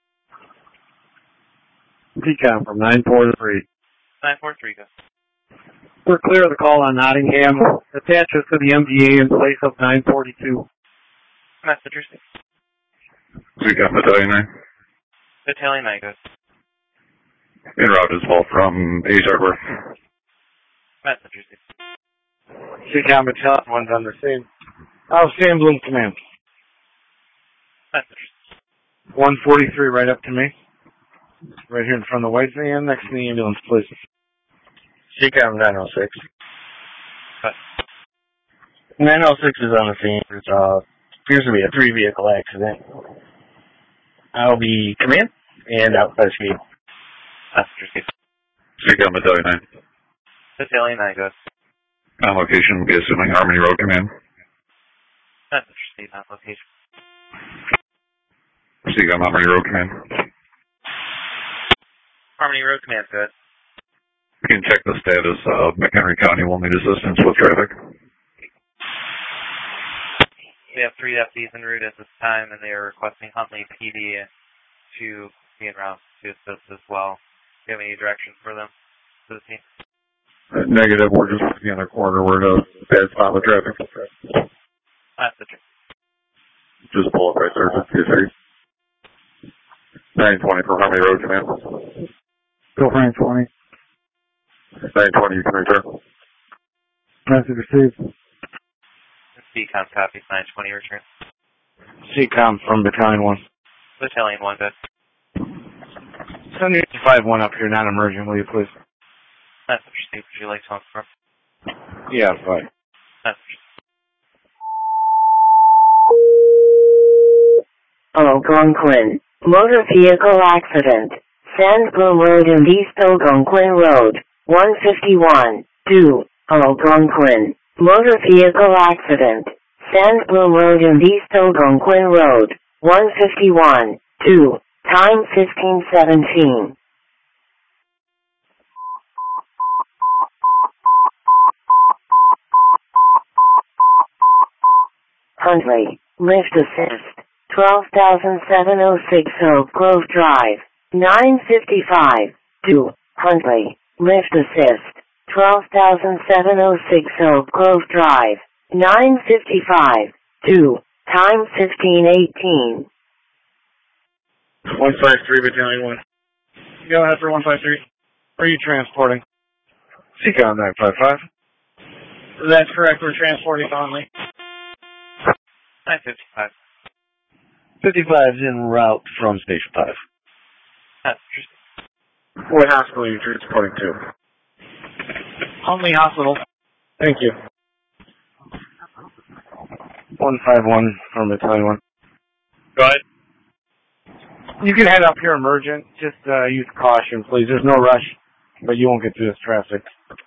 Seacom from 943. 943, go. We're clear of the call on Nottingham. Attach us to the MDA in place of 942. Message received. Seacom Battalion 9. Battalion 9, go. En route as well from Age Harbor. Message received. CCOM Battalion 1's on the scene. Sand Bloom Command. 143 right up to me. Right here in front of the white van, next to the ambulance, please. CCOM 906. 906 is on the scene. It appears to be a 3-vehicle accident. I'll be command and out by speed. CCOM Battalion 9. Battalion 9, go ahead. On location, be assuming Harmony Road Command. On location. CCOM Harmony Road Command. Harmony Road Command, go ahead. You can check the status of McHenry County will need assistance with traffic. We have 3 FDs en route at this time, and they are requesting Huntley PD to be en route to assist as well. Do you have any directions for them to the team? Negative, we're just looking in the corner. We're in a bad spot with traffic. That's the truth. Just pull up right there. 920 for Harmony Road Command. Go for 920. 920, you can return. Message received. CCOM copies 920 return. CCOM from Battalion 1. Battalion 1, good. Send your 5-1 up here, non-emergent, will you please? That's what Steve, would you like to confirm? Yeah, fine. Algonquin. Motor vehicle accident. Sandbloom Road and East Algonquin Road. 151. 2. Algonquin. Motor vehicle accident. Sandbloom Road and East Algonquin Road. 151. 2. Time 15:17. Huntley. Lift assist. 12,706 Oak Grove Drive. 955. 2. Huntley. Lift assist. 12,706 Oak Grove Drive. 955. 2. Time 15:18. 153 Battalion 1. Go ahead for 153. Where are you transporting? CCOM 955. That's correct. We're transporting Conley. 955. 55 is en route from Station 5. What hospital are you transporting to? Huntley Hospital. Thank you. 151 from Battalion 1. Go ahead. You can head up here emergent. Just use caution, please. There's no rush, but you won't get through this traffic.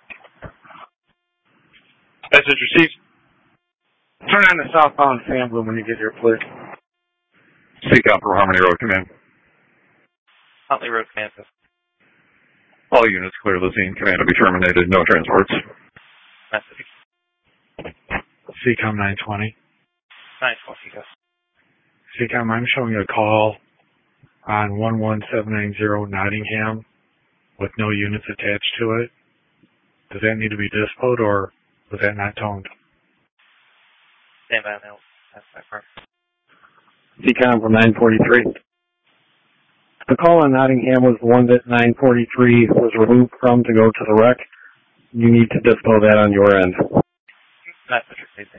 Message received. Turn on the southbound Sandbloom when you get here, please. CCOM for Harmony Road Command. Huntley Road Command. All units clear the scene. Command to be terminated. No transports. Message. CCOM 920. 920, yes. CCOM, I'm showing a call on 11790 Nottingham with no units attached to it. Does that need to be dispoed or was that not toned? Stand by, I'll pass that first. CCOM from 943. The call on Nottingham was the one that 943 was removed from to go to the wreck. You need to dispo that on your end. Message received.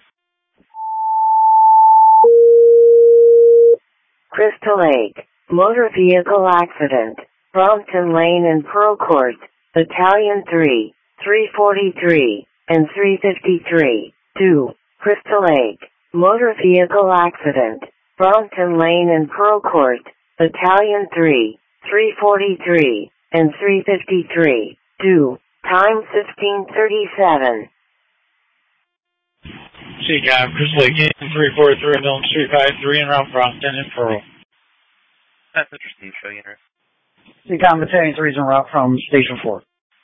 Crystal Lake. Motor vehicle accident. Brompton Lane and Pearl Court. Battalion 3, 343, and 353. 2. Crystal Lake. Motor vehicle accident. Brompton Lane and Pearl Court. Battalion 3, 343, and 353. 2. Time 15:37. CCOM, Crystal Lake, 343, Milton Street 53, and route Brompton and Pearl. Message received, show unit. CCOM Battalion 3 is en route from Station 4.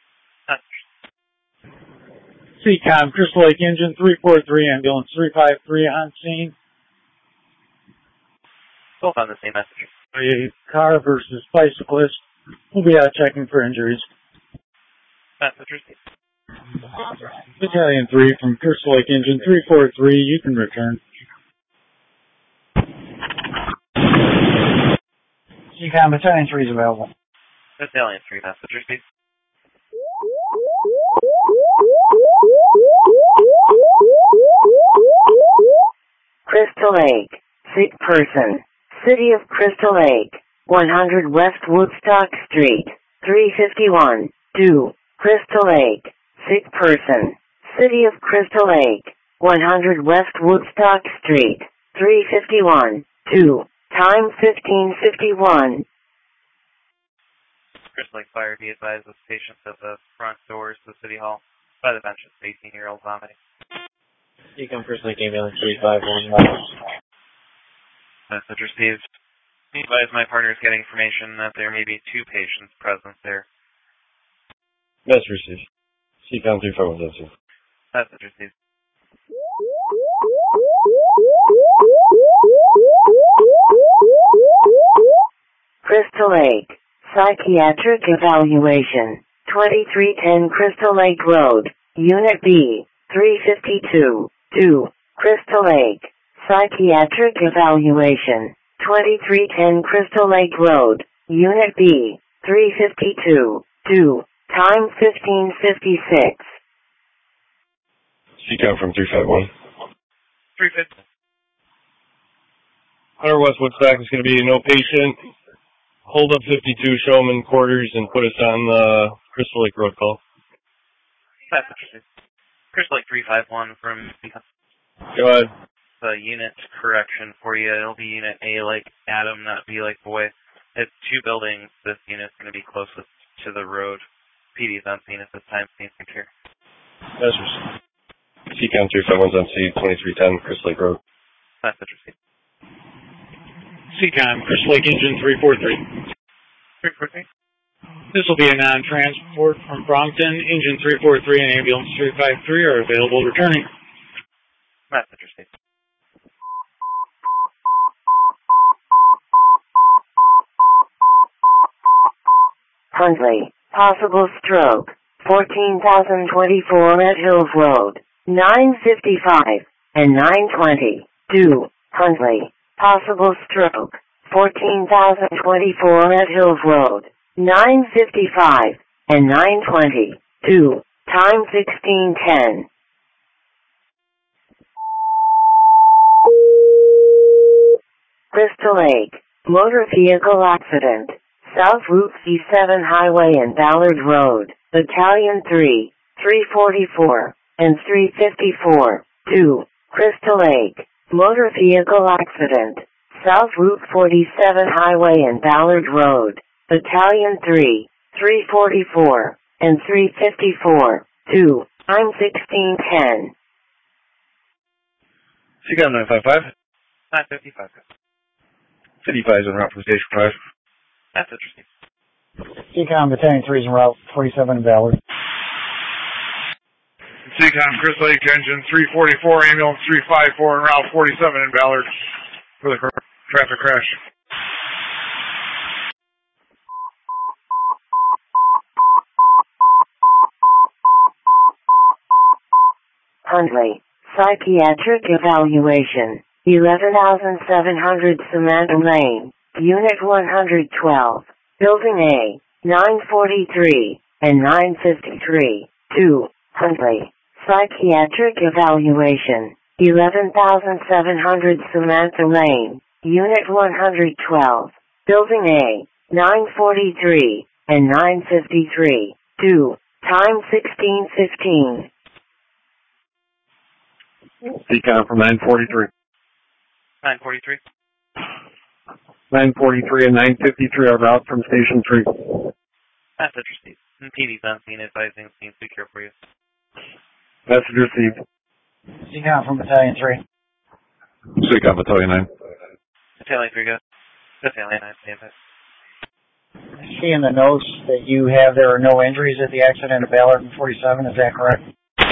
CCOM, Crystal Lake Engine 343, Ambulance 353 on scene. Both on the same message. A car versus bicyclist. We'll be out checking for injuries. Message received. Battalion 3 from Crystal Lake Engine 343, you can return. CCOM Battalion 3 is available. Battalion 3, message received. Crystal Lake, sick person. City of Crystal Lake, 100 West Woodstock Street, 351, 2, Crystal Lake, sick person. City of Crystal Lake, 100 West Woodstock Street, 351, 2, time 15:51. Crystal Lake Fire, be advised of patients at the front doors of City Hall by the bench of 18-year-old vomiting. Decom Crystal Lake Ambulance 351. Message received. Be advised my partner is getting information that there may be 2 patients present there. Message received. Decom 351. Message received. Crystal Lake, psychiatric evaluation, 2310 Crystal Lake Road, Unit B, 352, 2, Crystal Lake, psychiatric evaluation, 2310 Crystal Lake Road, Unit B, 352, 2, time 15:56. Decom from 351. 350. 100 West Woodstock is going to be no patient. Hold up 52, show them in quarters, and put us on the Crystal Lake Road call. Message received. Crystal Lake 351 from Go ahead. the unit correction for you. It'll be Unit A like Adam, not B like boy. It's 2 buildings. This unit's going to be closest to the road. PD is on scene at this time. Scene secure. Message received. Decom 351's on scene, 2310 Crystal Lake Road. Message received. CCOM, Crystal Lake Engine 343. 343. This will be a non-transport from Brompton. Engine 343 and Ambulance 353 are available returning. Message received. Huntley, possible stroke, 14,024 at Hills Road, 9:55 and 9:20, 2, Huntley, possible stroke, 14,024 at Hills Road, 9:55 and 9:20, 2, time 16:10. Crystal Lake, motor vehicle accident, South Route C7 Highway and Ballard Road, Battalion 3, 344, and 354, 2, Crystal Lake, motor vehicle accident, South Route 47 Highway and Ballard Road, Battalion 3, 344, and 354, 2, time 16:10. CCOM 955. 955. City 5 is en route from Station 5. That's interesting. CCOM Battalion 3 is en route 47 in Ballard. CCOM Crystal Lake Engine 344, Ambulance 354 and Route 47 in Ballard for the traffic crash. Huntley, psychiatric evaluation, 11,700 Samantha Lane, Unit 112, Building A, 943 and 953, 2, Huntley, psychiatric evaluation, 11,700 Samantha Lane, Unit 112, Building A, 943 and 953, 2, time 16:15. Decom from 943. 943. 943 and 953 are out from Station 3. That's interesting. And PD's on scene advising scene secure for you. Message received. CCOM from Battalion 3. CCOM Battalion 9. Battalion 3 go. Battalion 9 stand by. I see in the notes that you have there are no injuries at the accident at Ballard and 47. Is that correct?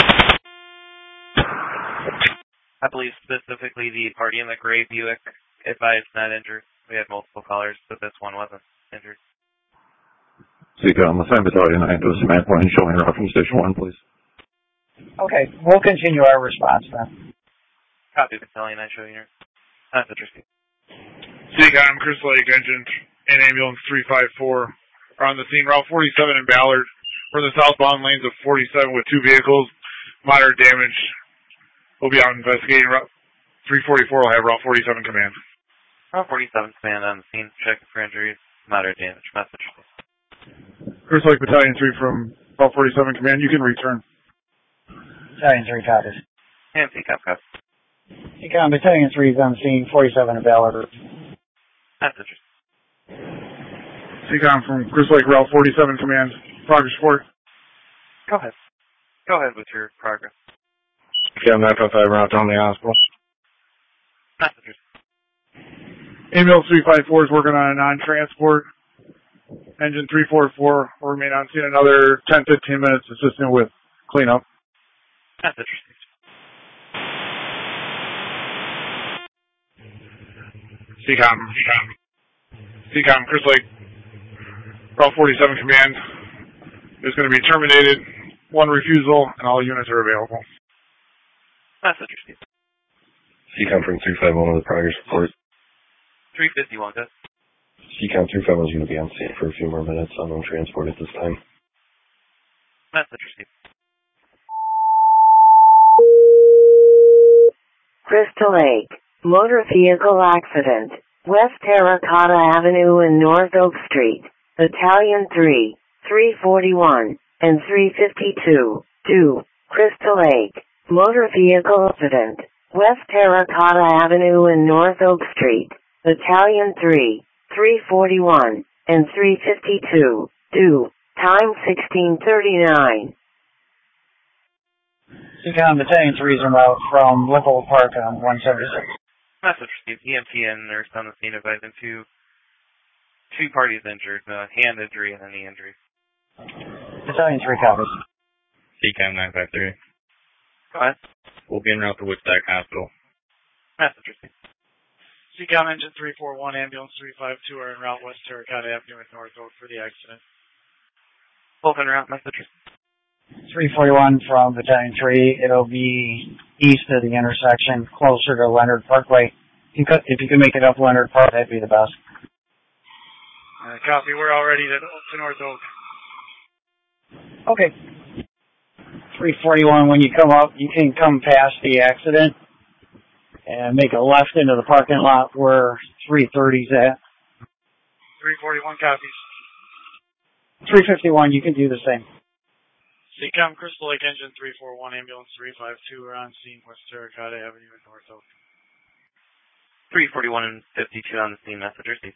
I believe specifically the party in the gray Buick advised not injured. We had multiple callers, but this one wasn't injured. CCOM, assign Battalion 9 to a Samantha Lane showing route from Station 1, please. Okay, we'll continue our response then. Copy Battalion 9 showing your. That's interesting. CCOM Crystal Lake Engine and Ambulance 354 are on the scene. Route 47 in Ballard for the southbound lanes of 47 with 2 vehicles. Moderate damage. We'll be out investigating. Route 344 will have Route 47 command. Route 47 command on the scene. Check for injuries. Moderate damage. Message. Crystal Lake Battalion 3 from Route 47 command. You can return. Battalion 3 copies. And CCOM copies. CCOM Battalion 3 is on scene, 47 at Ballard. Message. CCOM from Crystal Lake Route 47 command. Progress report. Go ahead. Go ahead with your progress. CCOM 955 route down the hospital. Messages. Ambulance 354 is working on a non-transport. Engine 344 will remain on scene another 10-15 minutes assisting with cleanup. Message received. CCOM, Crystal Lake, Route 47 command is going to be terminated. One refusal, and all units are available. Message received. CCOM from 351 with the progress report. 351, good. CCOM 351 is going to be on scene for a few more minutes. Unknown transport at this time. Message received. Crystal Lake, motor vehicle accident, West Terracotta Avenue and North Oak Street, Battalion 3, 341, and 352, 2, Crystal Lake, motor vehicle accident, West Terracotta Avenue and North Oak Street, Battalion 3, 341, and 352, 2, time 16:39. CCOM Battalion 3 is en route from Liverpool Park on 176. Message received. EMT and nurse on the scene advising two parties injured, hand injury and a knee injury. Battalion 3 copies. CCOM 953. Go ahead. We'll be en route to Woodstock Hospital. Message received. CCOM Engine 341, Ambulance 352 are en route West Terracotta Avenue and North Oak for the accident. Both en route. Message received. 341 from Battalion 3. It'll be east of the intersection, closer to Leonard Parkway. If you could make it up Leonard Park, that'd be the best. Copy. We're already to North Oak. Okay. 341, when you come up, you can come past the accident and make a left into the parking lot where 330's at. 341 copies. 351, you can do the same. CCOM Crystal Lake Engine 341, Ambulance 352 are on scene, West Terracotta Avenue and North Oak. 341 and 52 on the scene. Message received.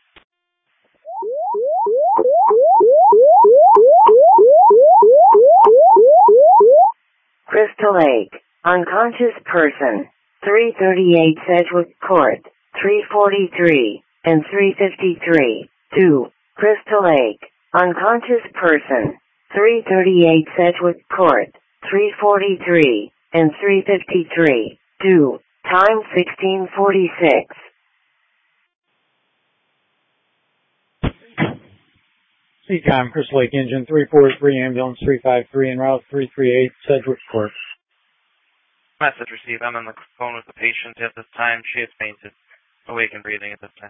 Crystal Lake, unconscious person, 338 Sedgwick Court, 343, and 353, 2, Crystal Lake, unconscious person, 338 Sedgwick Court, 343, and 353, 2, time 16:46. CCOM Crystal Lake Engine 343, Ambulance 353, en route 338 Sedgwick Court. Message received. I'm on the phone with the patient at this time. She is fainted, awake and breathing at this time.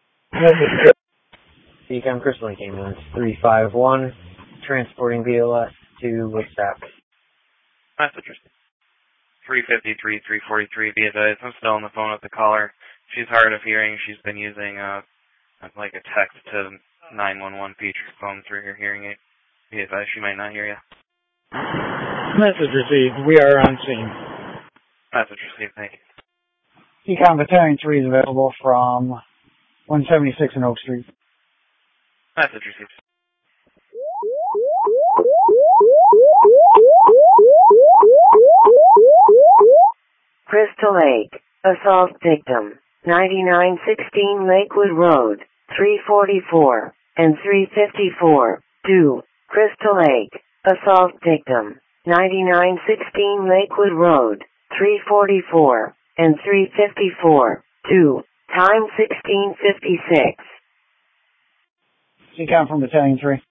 CCOM Crystal Lake Ambulance 351, transporting BLS to Woodstock. Message received. 353, 343, be advised. I'm still on the phone with the caller. She's hard of hearing. She's been using like a text to 911 feature phone through her hearing aid. Be advised, she might not hear you. Message received. We are on scene. Message received. Thank you. CCOM Battalion 3 is available from 176 and Oak Street. Message received. Crystal Lake, assault victim, 9916 Lakewood Road, 344, and 354, 2, Crystal Lake, assault victim, 9916 Lakewood Road, 344, and 354, 2, time 16:56. CCOM from Battalion 3.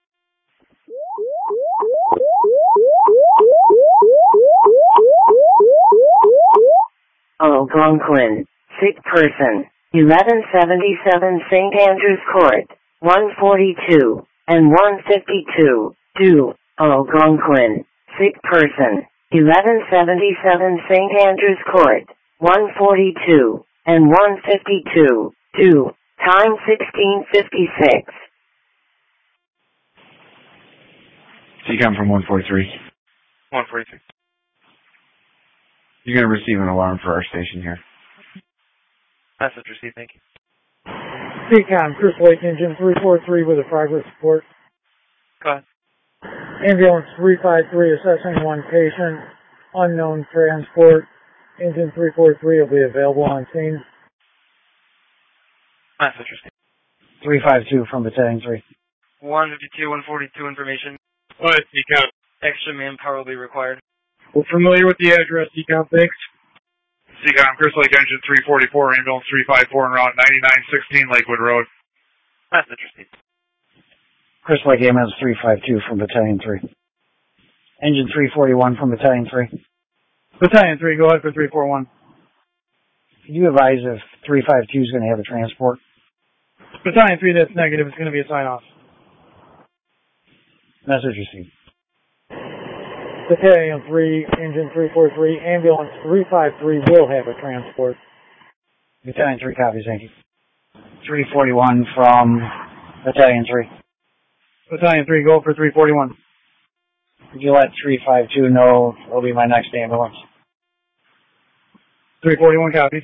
Algonquin, sick person, 1177 St. Andrews Court, 142, and 152, 2, Algonquin, sick person, 1177 St. Andrews Court, 142, and 152, 2, time 1656. CCOM from 143. 143. You're going to receive an alarm for our station here. Message received, thank you. CCOM, Crystal Lake Engine 343 with a progress report. Go ahead. Ambulance 353 assessing one patient. Unknown transport. Engine 343 will be available on scene. Message received. 352 from Battalion 3. 152, 142 information. Go ahead, CCOM. Extra manpower will be required. We're familiar with the address, CCOM, thanks. CCOM, Crystal Lake Engine 344, ambulance 354 en route 9916 Lakewood Road. Message received. Crystal Lake Ambulance 352 from Battalion 3. Engine 341 from Battalion 3. Battalion 3, go ahead for 341. Can you advise if 352 is going to have a transport? Battalion 3, that's negative. It's going to be a sign-off. Message received. Battalion 3, Engine 343, Ambulance 353 will have a transport. Battalion 3 copies, thank you. 341 from Battalion 3. Battalion 3, go for 341. Could you let 352 know it'll be my next ambulance? 341 copies.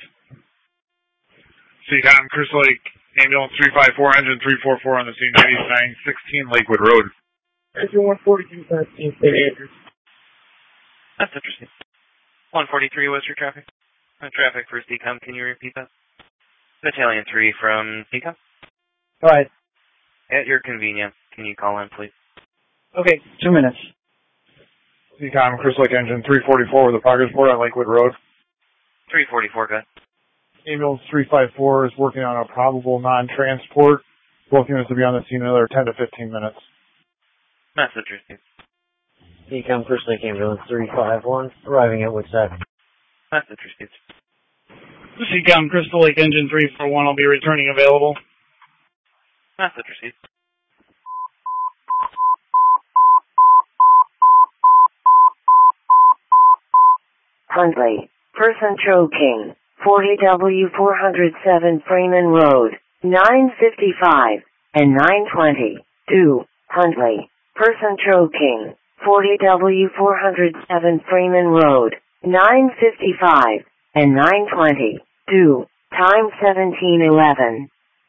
CCOM, Crystal Lake ambulance 354, engine 344 on the scene 9916 Lakewood Road. Engine 142, 13, state acres. That's interesting. 143 was your traffic. Traffic for CCOM, can you repeat that? Battalion 3 from CCOM. Go ahead. At your convenience, can you call in, please? Okay, 2 minutes. CCOM, Crystal Lake engine 344 with a progress report on Lakewood Road. 344, good. Ambulance 354 is working on a probable non-transport. Both units will be on the scene in another 10 to 15 minutes. Message received. CCOM, Crystal Lake Ambulance 351, arriving at Woodstock. Message received. CCOM, Crystal Lake Engine 341 will be returning available. Message received. Huntley, person choking, 40W407 Freeman Road, 955 and 920, 2, Huntley, person choking, 40W407 Freeman Road, 955 and 920, 2, time 1711.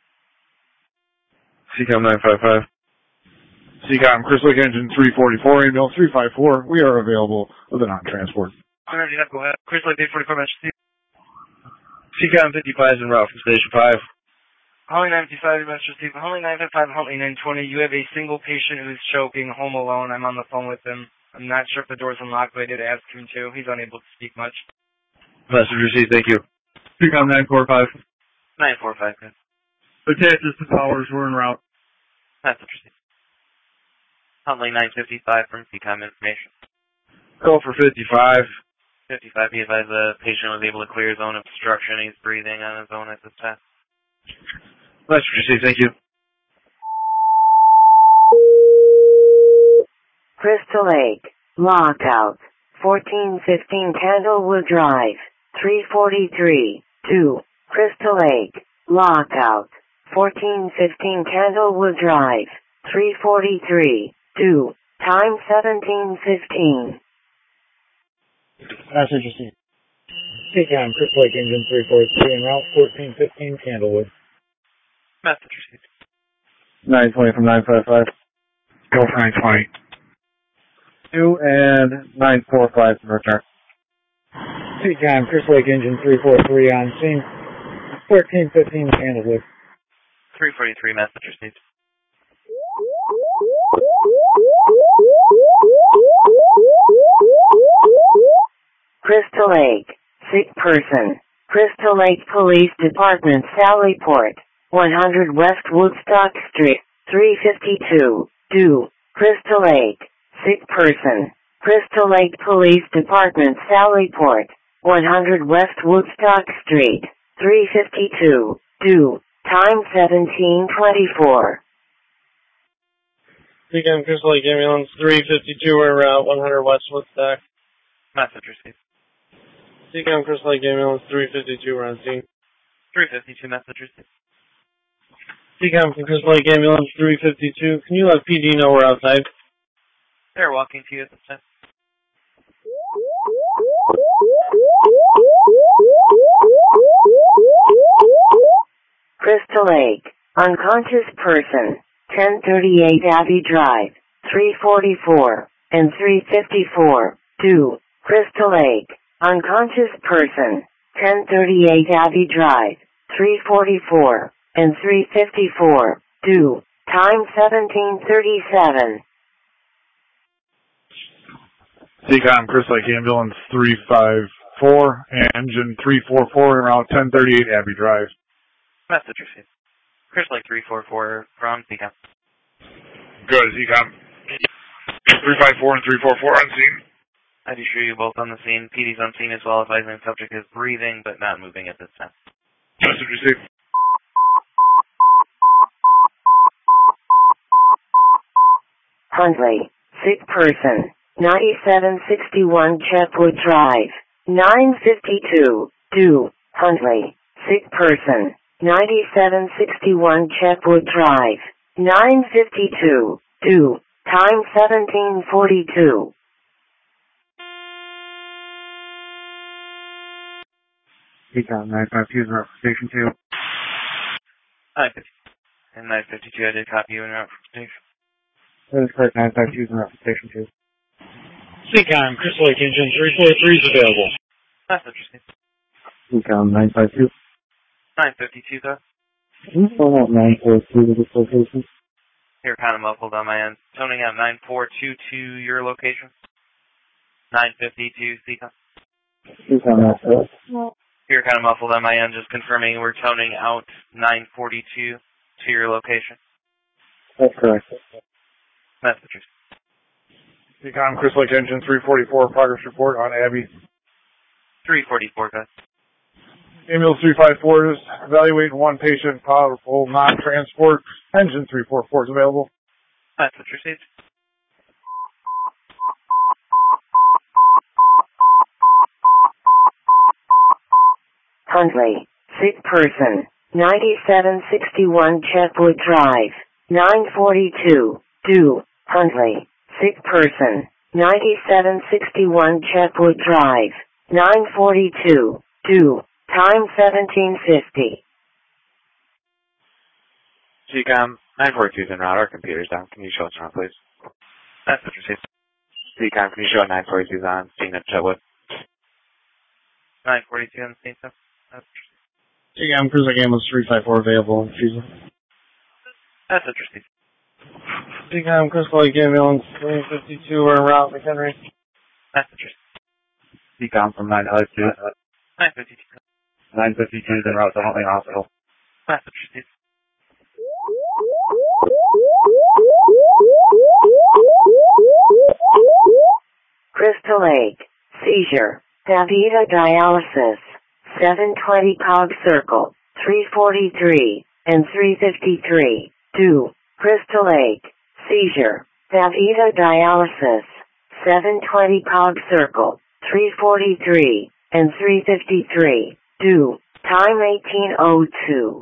CCOM 955. CCOM, Crystal Lake engine 344, ambulance 354. We are available with a non-transport. I'm ready to go ahead. Crystal Lake 845, Master CCOM 55 is en route from Station 5. Holly 955, Master Steve. Holly 955, Huntley 920. You have a single patient who's choking, home alone. I'm on the phone with him. I'm not sure if the door's unlocked, but I did ask him to. He's unable to speak much. Message received, thank you. CCOM 945. 945, good. Attaches to towers, we're en route. Message received. Huntley 955 from CCOM information. Go for 55. 55, he advised the patient was able to clear his own obstruction. He's breathing on his own at this time. Message received, thank you. Crystal Lake, lockout, 1415 Candlewood Drive, 343, 2, Crystal Lake, lockout, 1415 Candlewood Drive, 343, 2, time 1715. Message received. CCOM, Crystal Lake Engine 343 en route 1415 Candlewood. Message received. 920 from 955. Go for 920. 2 and 945 from return. CCOM, Crystal Lake Engine 343 on scene, 1415 Candlewood. 343, message received. Crystal Lake, sick person, Crystal Lake Police Department, Sallyport, 100 West Woodstock Street, 352, 2, Crystal Lake, sick person, Crystal Lake Police Department, Sallyport, 100 West Woodstock Street, 352, 2, time 1724. CCOM, Crystal Lake Ambulance 352, we're 100 West Woodstock. Message received. Seacom Crystal Lake Ambulance 352, we're on scene. 352 message received. Seacom from Crystal Lake Ambulance 352, can you let PD know we're outside? They're walking to you at this time. Crystal Lake, unconscious person, 1038 Abbey Drive, 344 and 354, 2, Crystal Lake, unconscious person, 1038 Abbey Drive, 344 and 354, 2, time 1737. Seacom Crystal Lake Ambulance 354 and engine 344 around 1038 Abbey Drive. Message received. Crystal Lake 344 from Seacom. Good, Seacom. 354 and 344 on scene. I do show you both on the scene. PD's on scene as well, advising the subject is breathing but not moving at this time. Message received. Huntley, sick person, 9761 Chetwood Drive, 952, 2, Huntley, sick person, 9761 Chetwood Drive, 952, 2, time 1742. Seacom 952 is route for station 2. 950. And 952, I did copy you in route for station. That is correct, 952 is route for station 2. Seacom, Crystal Lake Engine 343 is available. That's interesting. Seacom 952. 952, though. Can you phone out 942 to this location? You're kind of muffled on my end. Toning out 9422, your location. 952, Seacom. Seacom 942. You're kind of muffled on my end, just confirming we're toning out 942 to your location. That's correct. Messages. Seacom Crystal Lake Engine 344 progress report on Abbey. 344, guys. Ambulance 354 is evaluating one patient, possible non-transport. Engine 344 is available. Message received. Huntley, sick person, 9761 Chetwood Drive, 942, 2, Huntley, sick person, 9761 Chetwood Drive, 942, 2, time 1750. Seacom 942 is en route. Our computer's down. Can you show us around, please? Message received. Seacom, can you show 942 is on scene at Chetwood? 942 on the scene, sir. Seacom Crystal Lake Ambulance 354 available in Fusion. That's interesting. Seacom Crystal Lake Ambulance 352, we're en route, McHenry. That's interesting. Seacom from 952. 952. 952 is en route to Huntley Hospital. That's interesting. Crystal Lake, seizure, Davida dialysis, 720 Cog Circle, 343 and 353, 2, Crystal Lake, seizure, Davida dialysis, 720 Cog Circle, 343 and 353, 2, time 1802.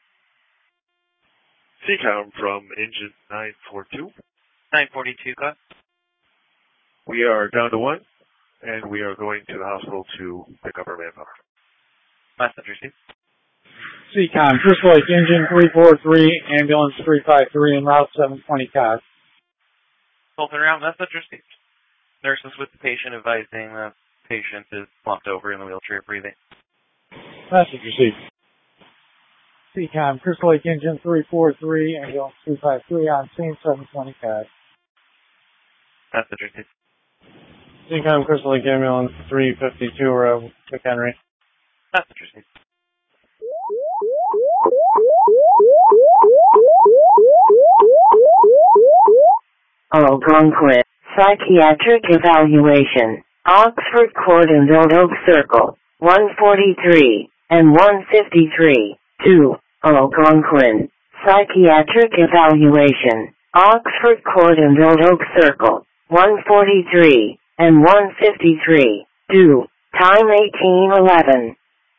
Seacom from engine 942. 942, go. We are down to one, and we are going to the hospital to pick up our manpower. Message received. Seacom, Crystal Lake Engine 343, Ambulance 353 en route 720 Cog. Both en route, message received. Nurses with the patient advising the patient is slumped over in the wheelchair breathing. Message received. Seacom, Crystal Lake Engine 343, Ambulance 353 on scene 720 Cog. Message received. Seacom Crystal Lake Ambulance 352, we're at McHenry. Message received. Algonquin, psychiatric evaluation, Oxford Court and Old Oak Circle, 143 and 153, 2, Algonquin, psychiatric evaluation, Oxford Court and Old Oak Circle, 143 and 153, 2, Time 1811.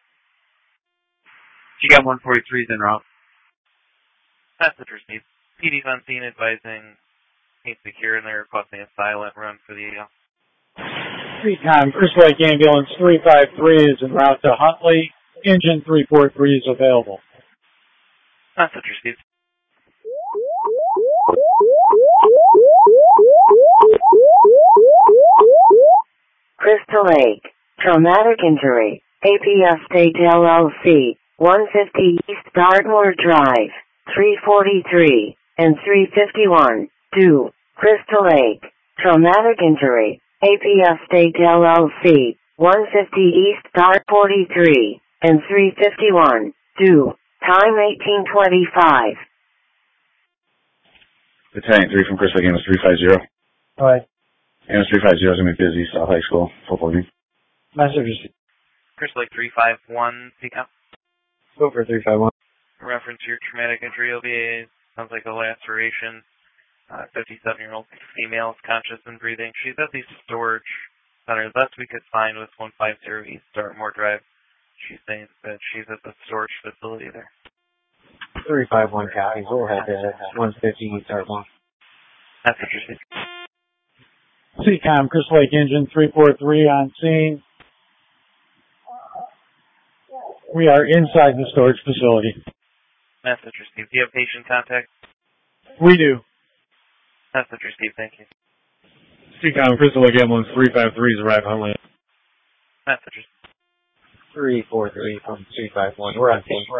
You got 143s en route. Message received. PD's on scene advising he's secure and they're requesting a silent run for the AL. Recon, First Lake Ambulance 353 is en route to Huntley. Engine 343 is available. Message received. Crystal Lake. Traumatic injury. APS State LLC. 150 East Dartmoor Drive. 343 and 351. 2. Crystal Lake. Traumatic injury. APS State LLC. 150 East Dart 43 and 351. 2. Time 1825. Battalion 3 from Crystal Lake, Amos 350. Go ahead. Amos 350 is going to be busy, South High School, football game. Messages. Crystal Lake 351, speak up. Go for 351. Reference your traumatic injury will be, sounds like a laceration. 57-year-old female is conscious and breathing. She's at the storage center. The best we could find was 150 East Dartmoor Drive. She's saying that she's at the storage facility there. 351 copies. We'll have that 150 East Dartmoor. That's interesting. CCOM, Crystal Lake Engine 343 on scene. We are inside the storage facility. Message received. Do you have patient contact? We do. Message received. Thank you. CCOM, Crystal Lake Ambulance 353 is arrived Huntley. Message received. 343 from 351. We're on scene.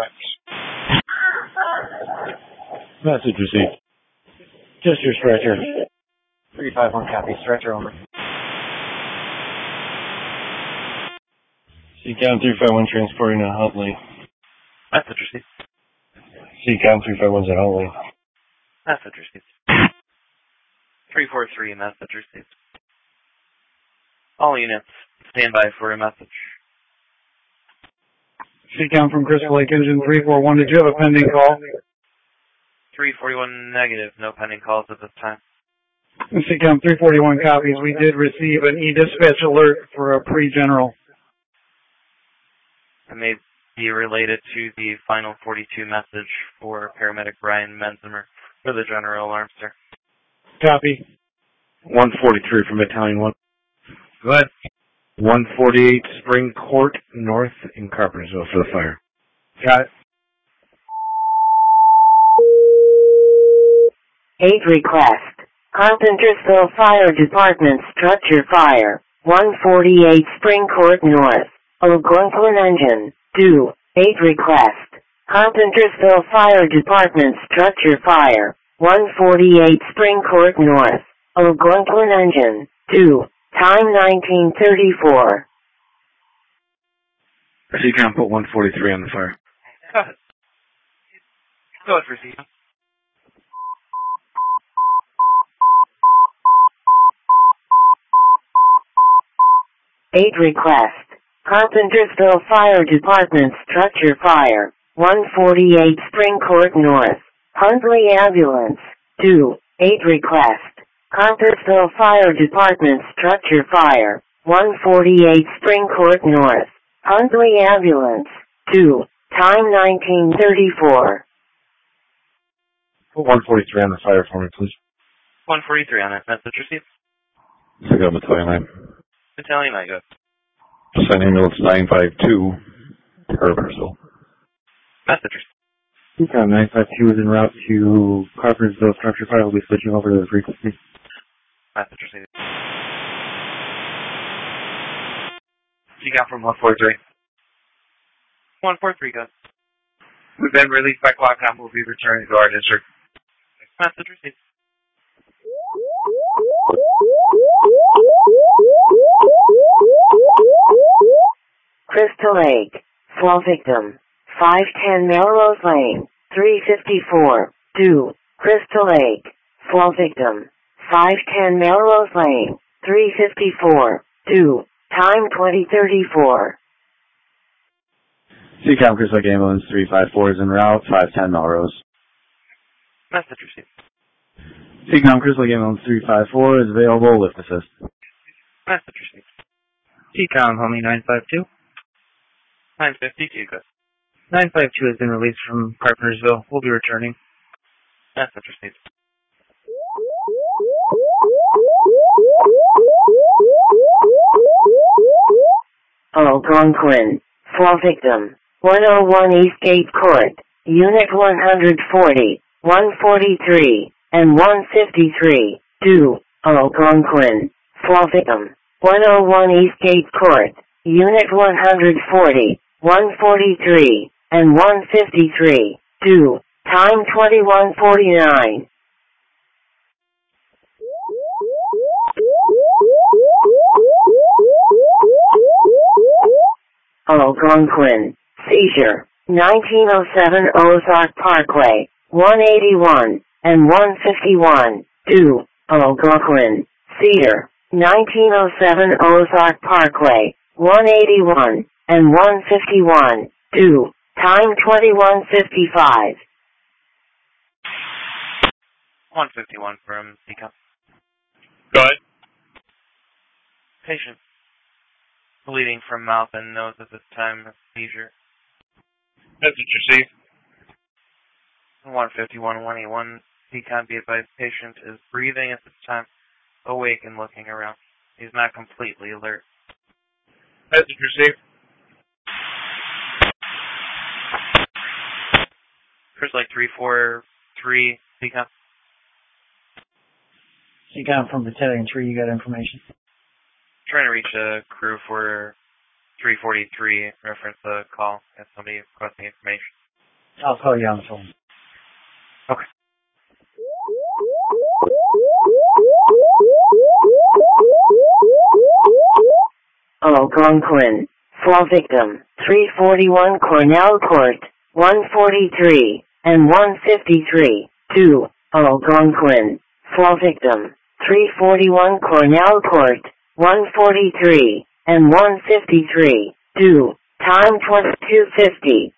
Message received. Just your stretcher. 351 copy. Stretcher over. CCOM 351 transporting to Huntley. Message received. CCOM 351's at Huntley. Message received. 343, message received. All units, stand by for a message. CCOM from Crystal Lake Engine 341, did you have a pending call? 341, negative, no pending calls at this time. CCOM 341 copies, we did receive an e-dispatch alert for a pre-general. It may be related to the final 42 message for paramedic Brian Menzimer for the general alarm, sir. Copy. 143 from Battalion 1. Go ahead. 148 Spring Court North in Carpentersville for the fire. Got it. 8 request. Carpentersville Fire Department structure fire. 148 Spring Court North. Algonquin engine. 2. 8 request. Carpentersville Fire Department structure fire. 148 Spring Court North. Algonquin engine. 2. Time 1934. So you can put 143 on the fire. Go ahead. Go ahead, receive. Eight request. Carpentersville Fire Department structure fire. 148 Spring Court North. Huntley ambulance. 2. 8 request. Carpentersville Fire Department structure fire. 148 Spring Court North. Huntley ambulance. 2. Time 1934. Put 143 on the fire for me, please. 143 on it. Message received. CCOM Battalion 9. Battalion, I go. Assign ambulance 952 Carpentersville. Message received. CCOM 952 is en route to Carpentersville structure fire. We'll be switching over to the frequency. Message received. You got from 143. 143, go. We've been released by Qualcomm. We'll be returning to our district. Message received. Crystal Lake. Fall victim. 510 Melrose Lane. 354. 2. Crystal Lake. Fall victim. 510 Melrose Lane. 354. 2. Time 2034. CCOM Crystal Lake Ambulance 354 is en route, 510 Melrose. Message received. CCOM Crystal Lake Ambulance 354 is available, lift assist. Message received. TCOM, homie 952. 952, good. 952 has been released from Carpentersville. We'll be returning. Message received. Algonquin. Fall victim. 101 Eastgate Court. Unit 140, 143, and 153. 2. Algonquin. Fall victim. 101 Eastgate Court. Unit 140, 143, and 153. 2. Time 21:49. Algonquin. Seizure. 1907 Ozark Parkway, 181, and 151. 2. Algonquin. Seizure. 1907 Ozark Parkway, 181, and 151. 2. Time 21:55. 151 from TCOM. Go ahead. Patient bleeding from mouth and nose at this time of seizure. Message received. 151, 181. TCOM, be advised, patient is breathing at this time, awake and looking around. He's not completely alert. Message received. Chris, like 343, TCOM. TCOM from Battalion 3, you got information? Trying to reach a crew for 343, reference the call, if somebody requesting information. I'll call you on the phone. Okay. Algonquin. Fall victim. 341 Cornell Court, 143, and 153. 2. Algonquin. Fall victim. 341 Cornell Court, 143, and 153. 2. Time 22:50.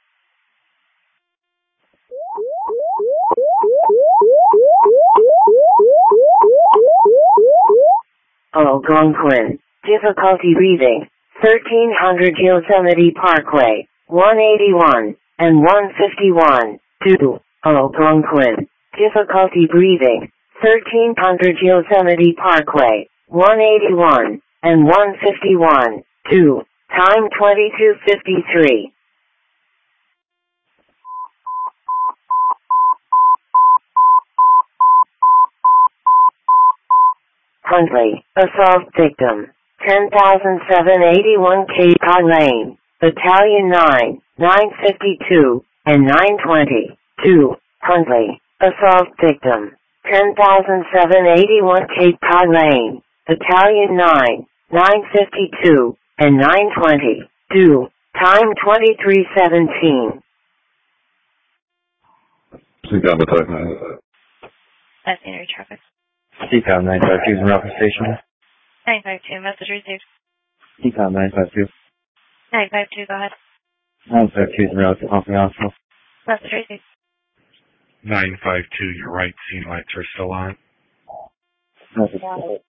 Algonquin. Difficulty breathing. 1300 Yosemite Parkway, 181, and 151. 2. Algonquin. Difficulty breathing. 1300 Yosemite Parkway, 181, and 151. 2. Time 22:53. Huntley. Assault victim. 10,781 Cape Cod Lane, Battalion 9, 952, and 920. 2. Huntley. Assault victim. 10,781 Cape Cod Lane, Battalion 9, 952, and 920. 2. Time 23:17. TCOM Battalion. Passenger traffic. TCOM 952 is in Rockland Station. 952, message received. TCOM 952. 952, go ahead. 952 is in Rockland Hospital. Message received. 952, you're right, scene lights are still on. Message.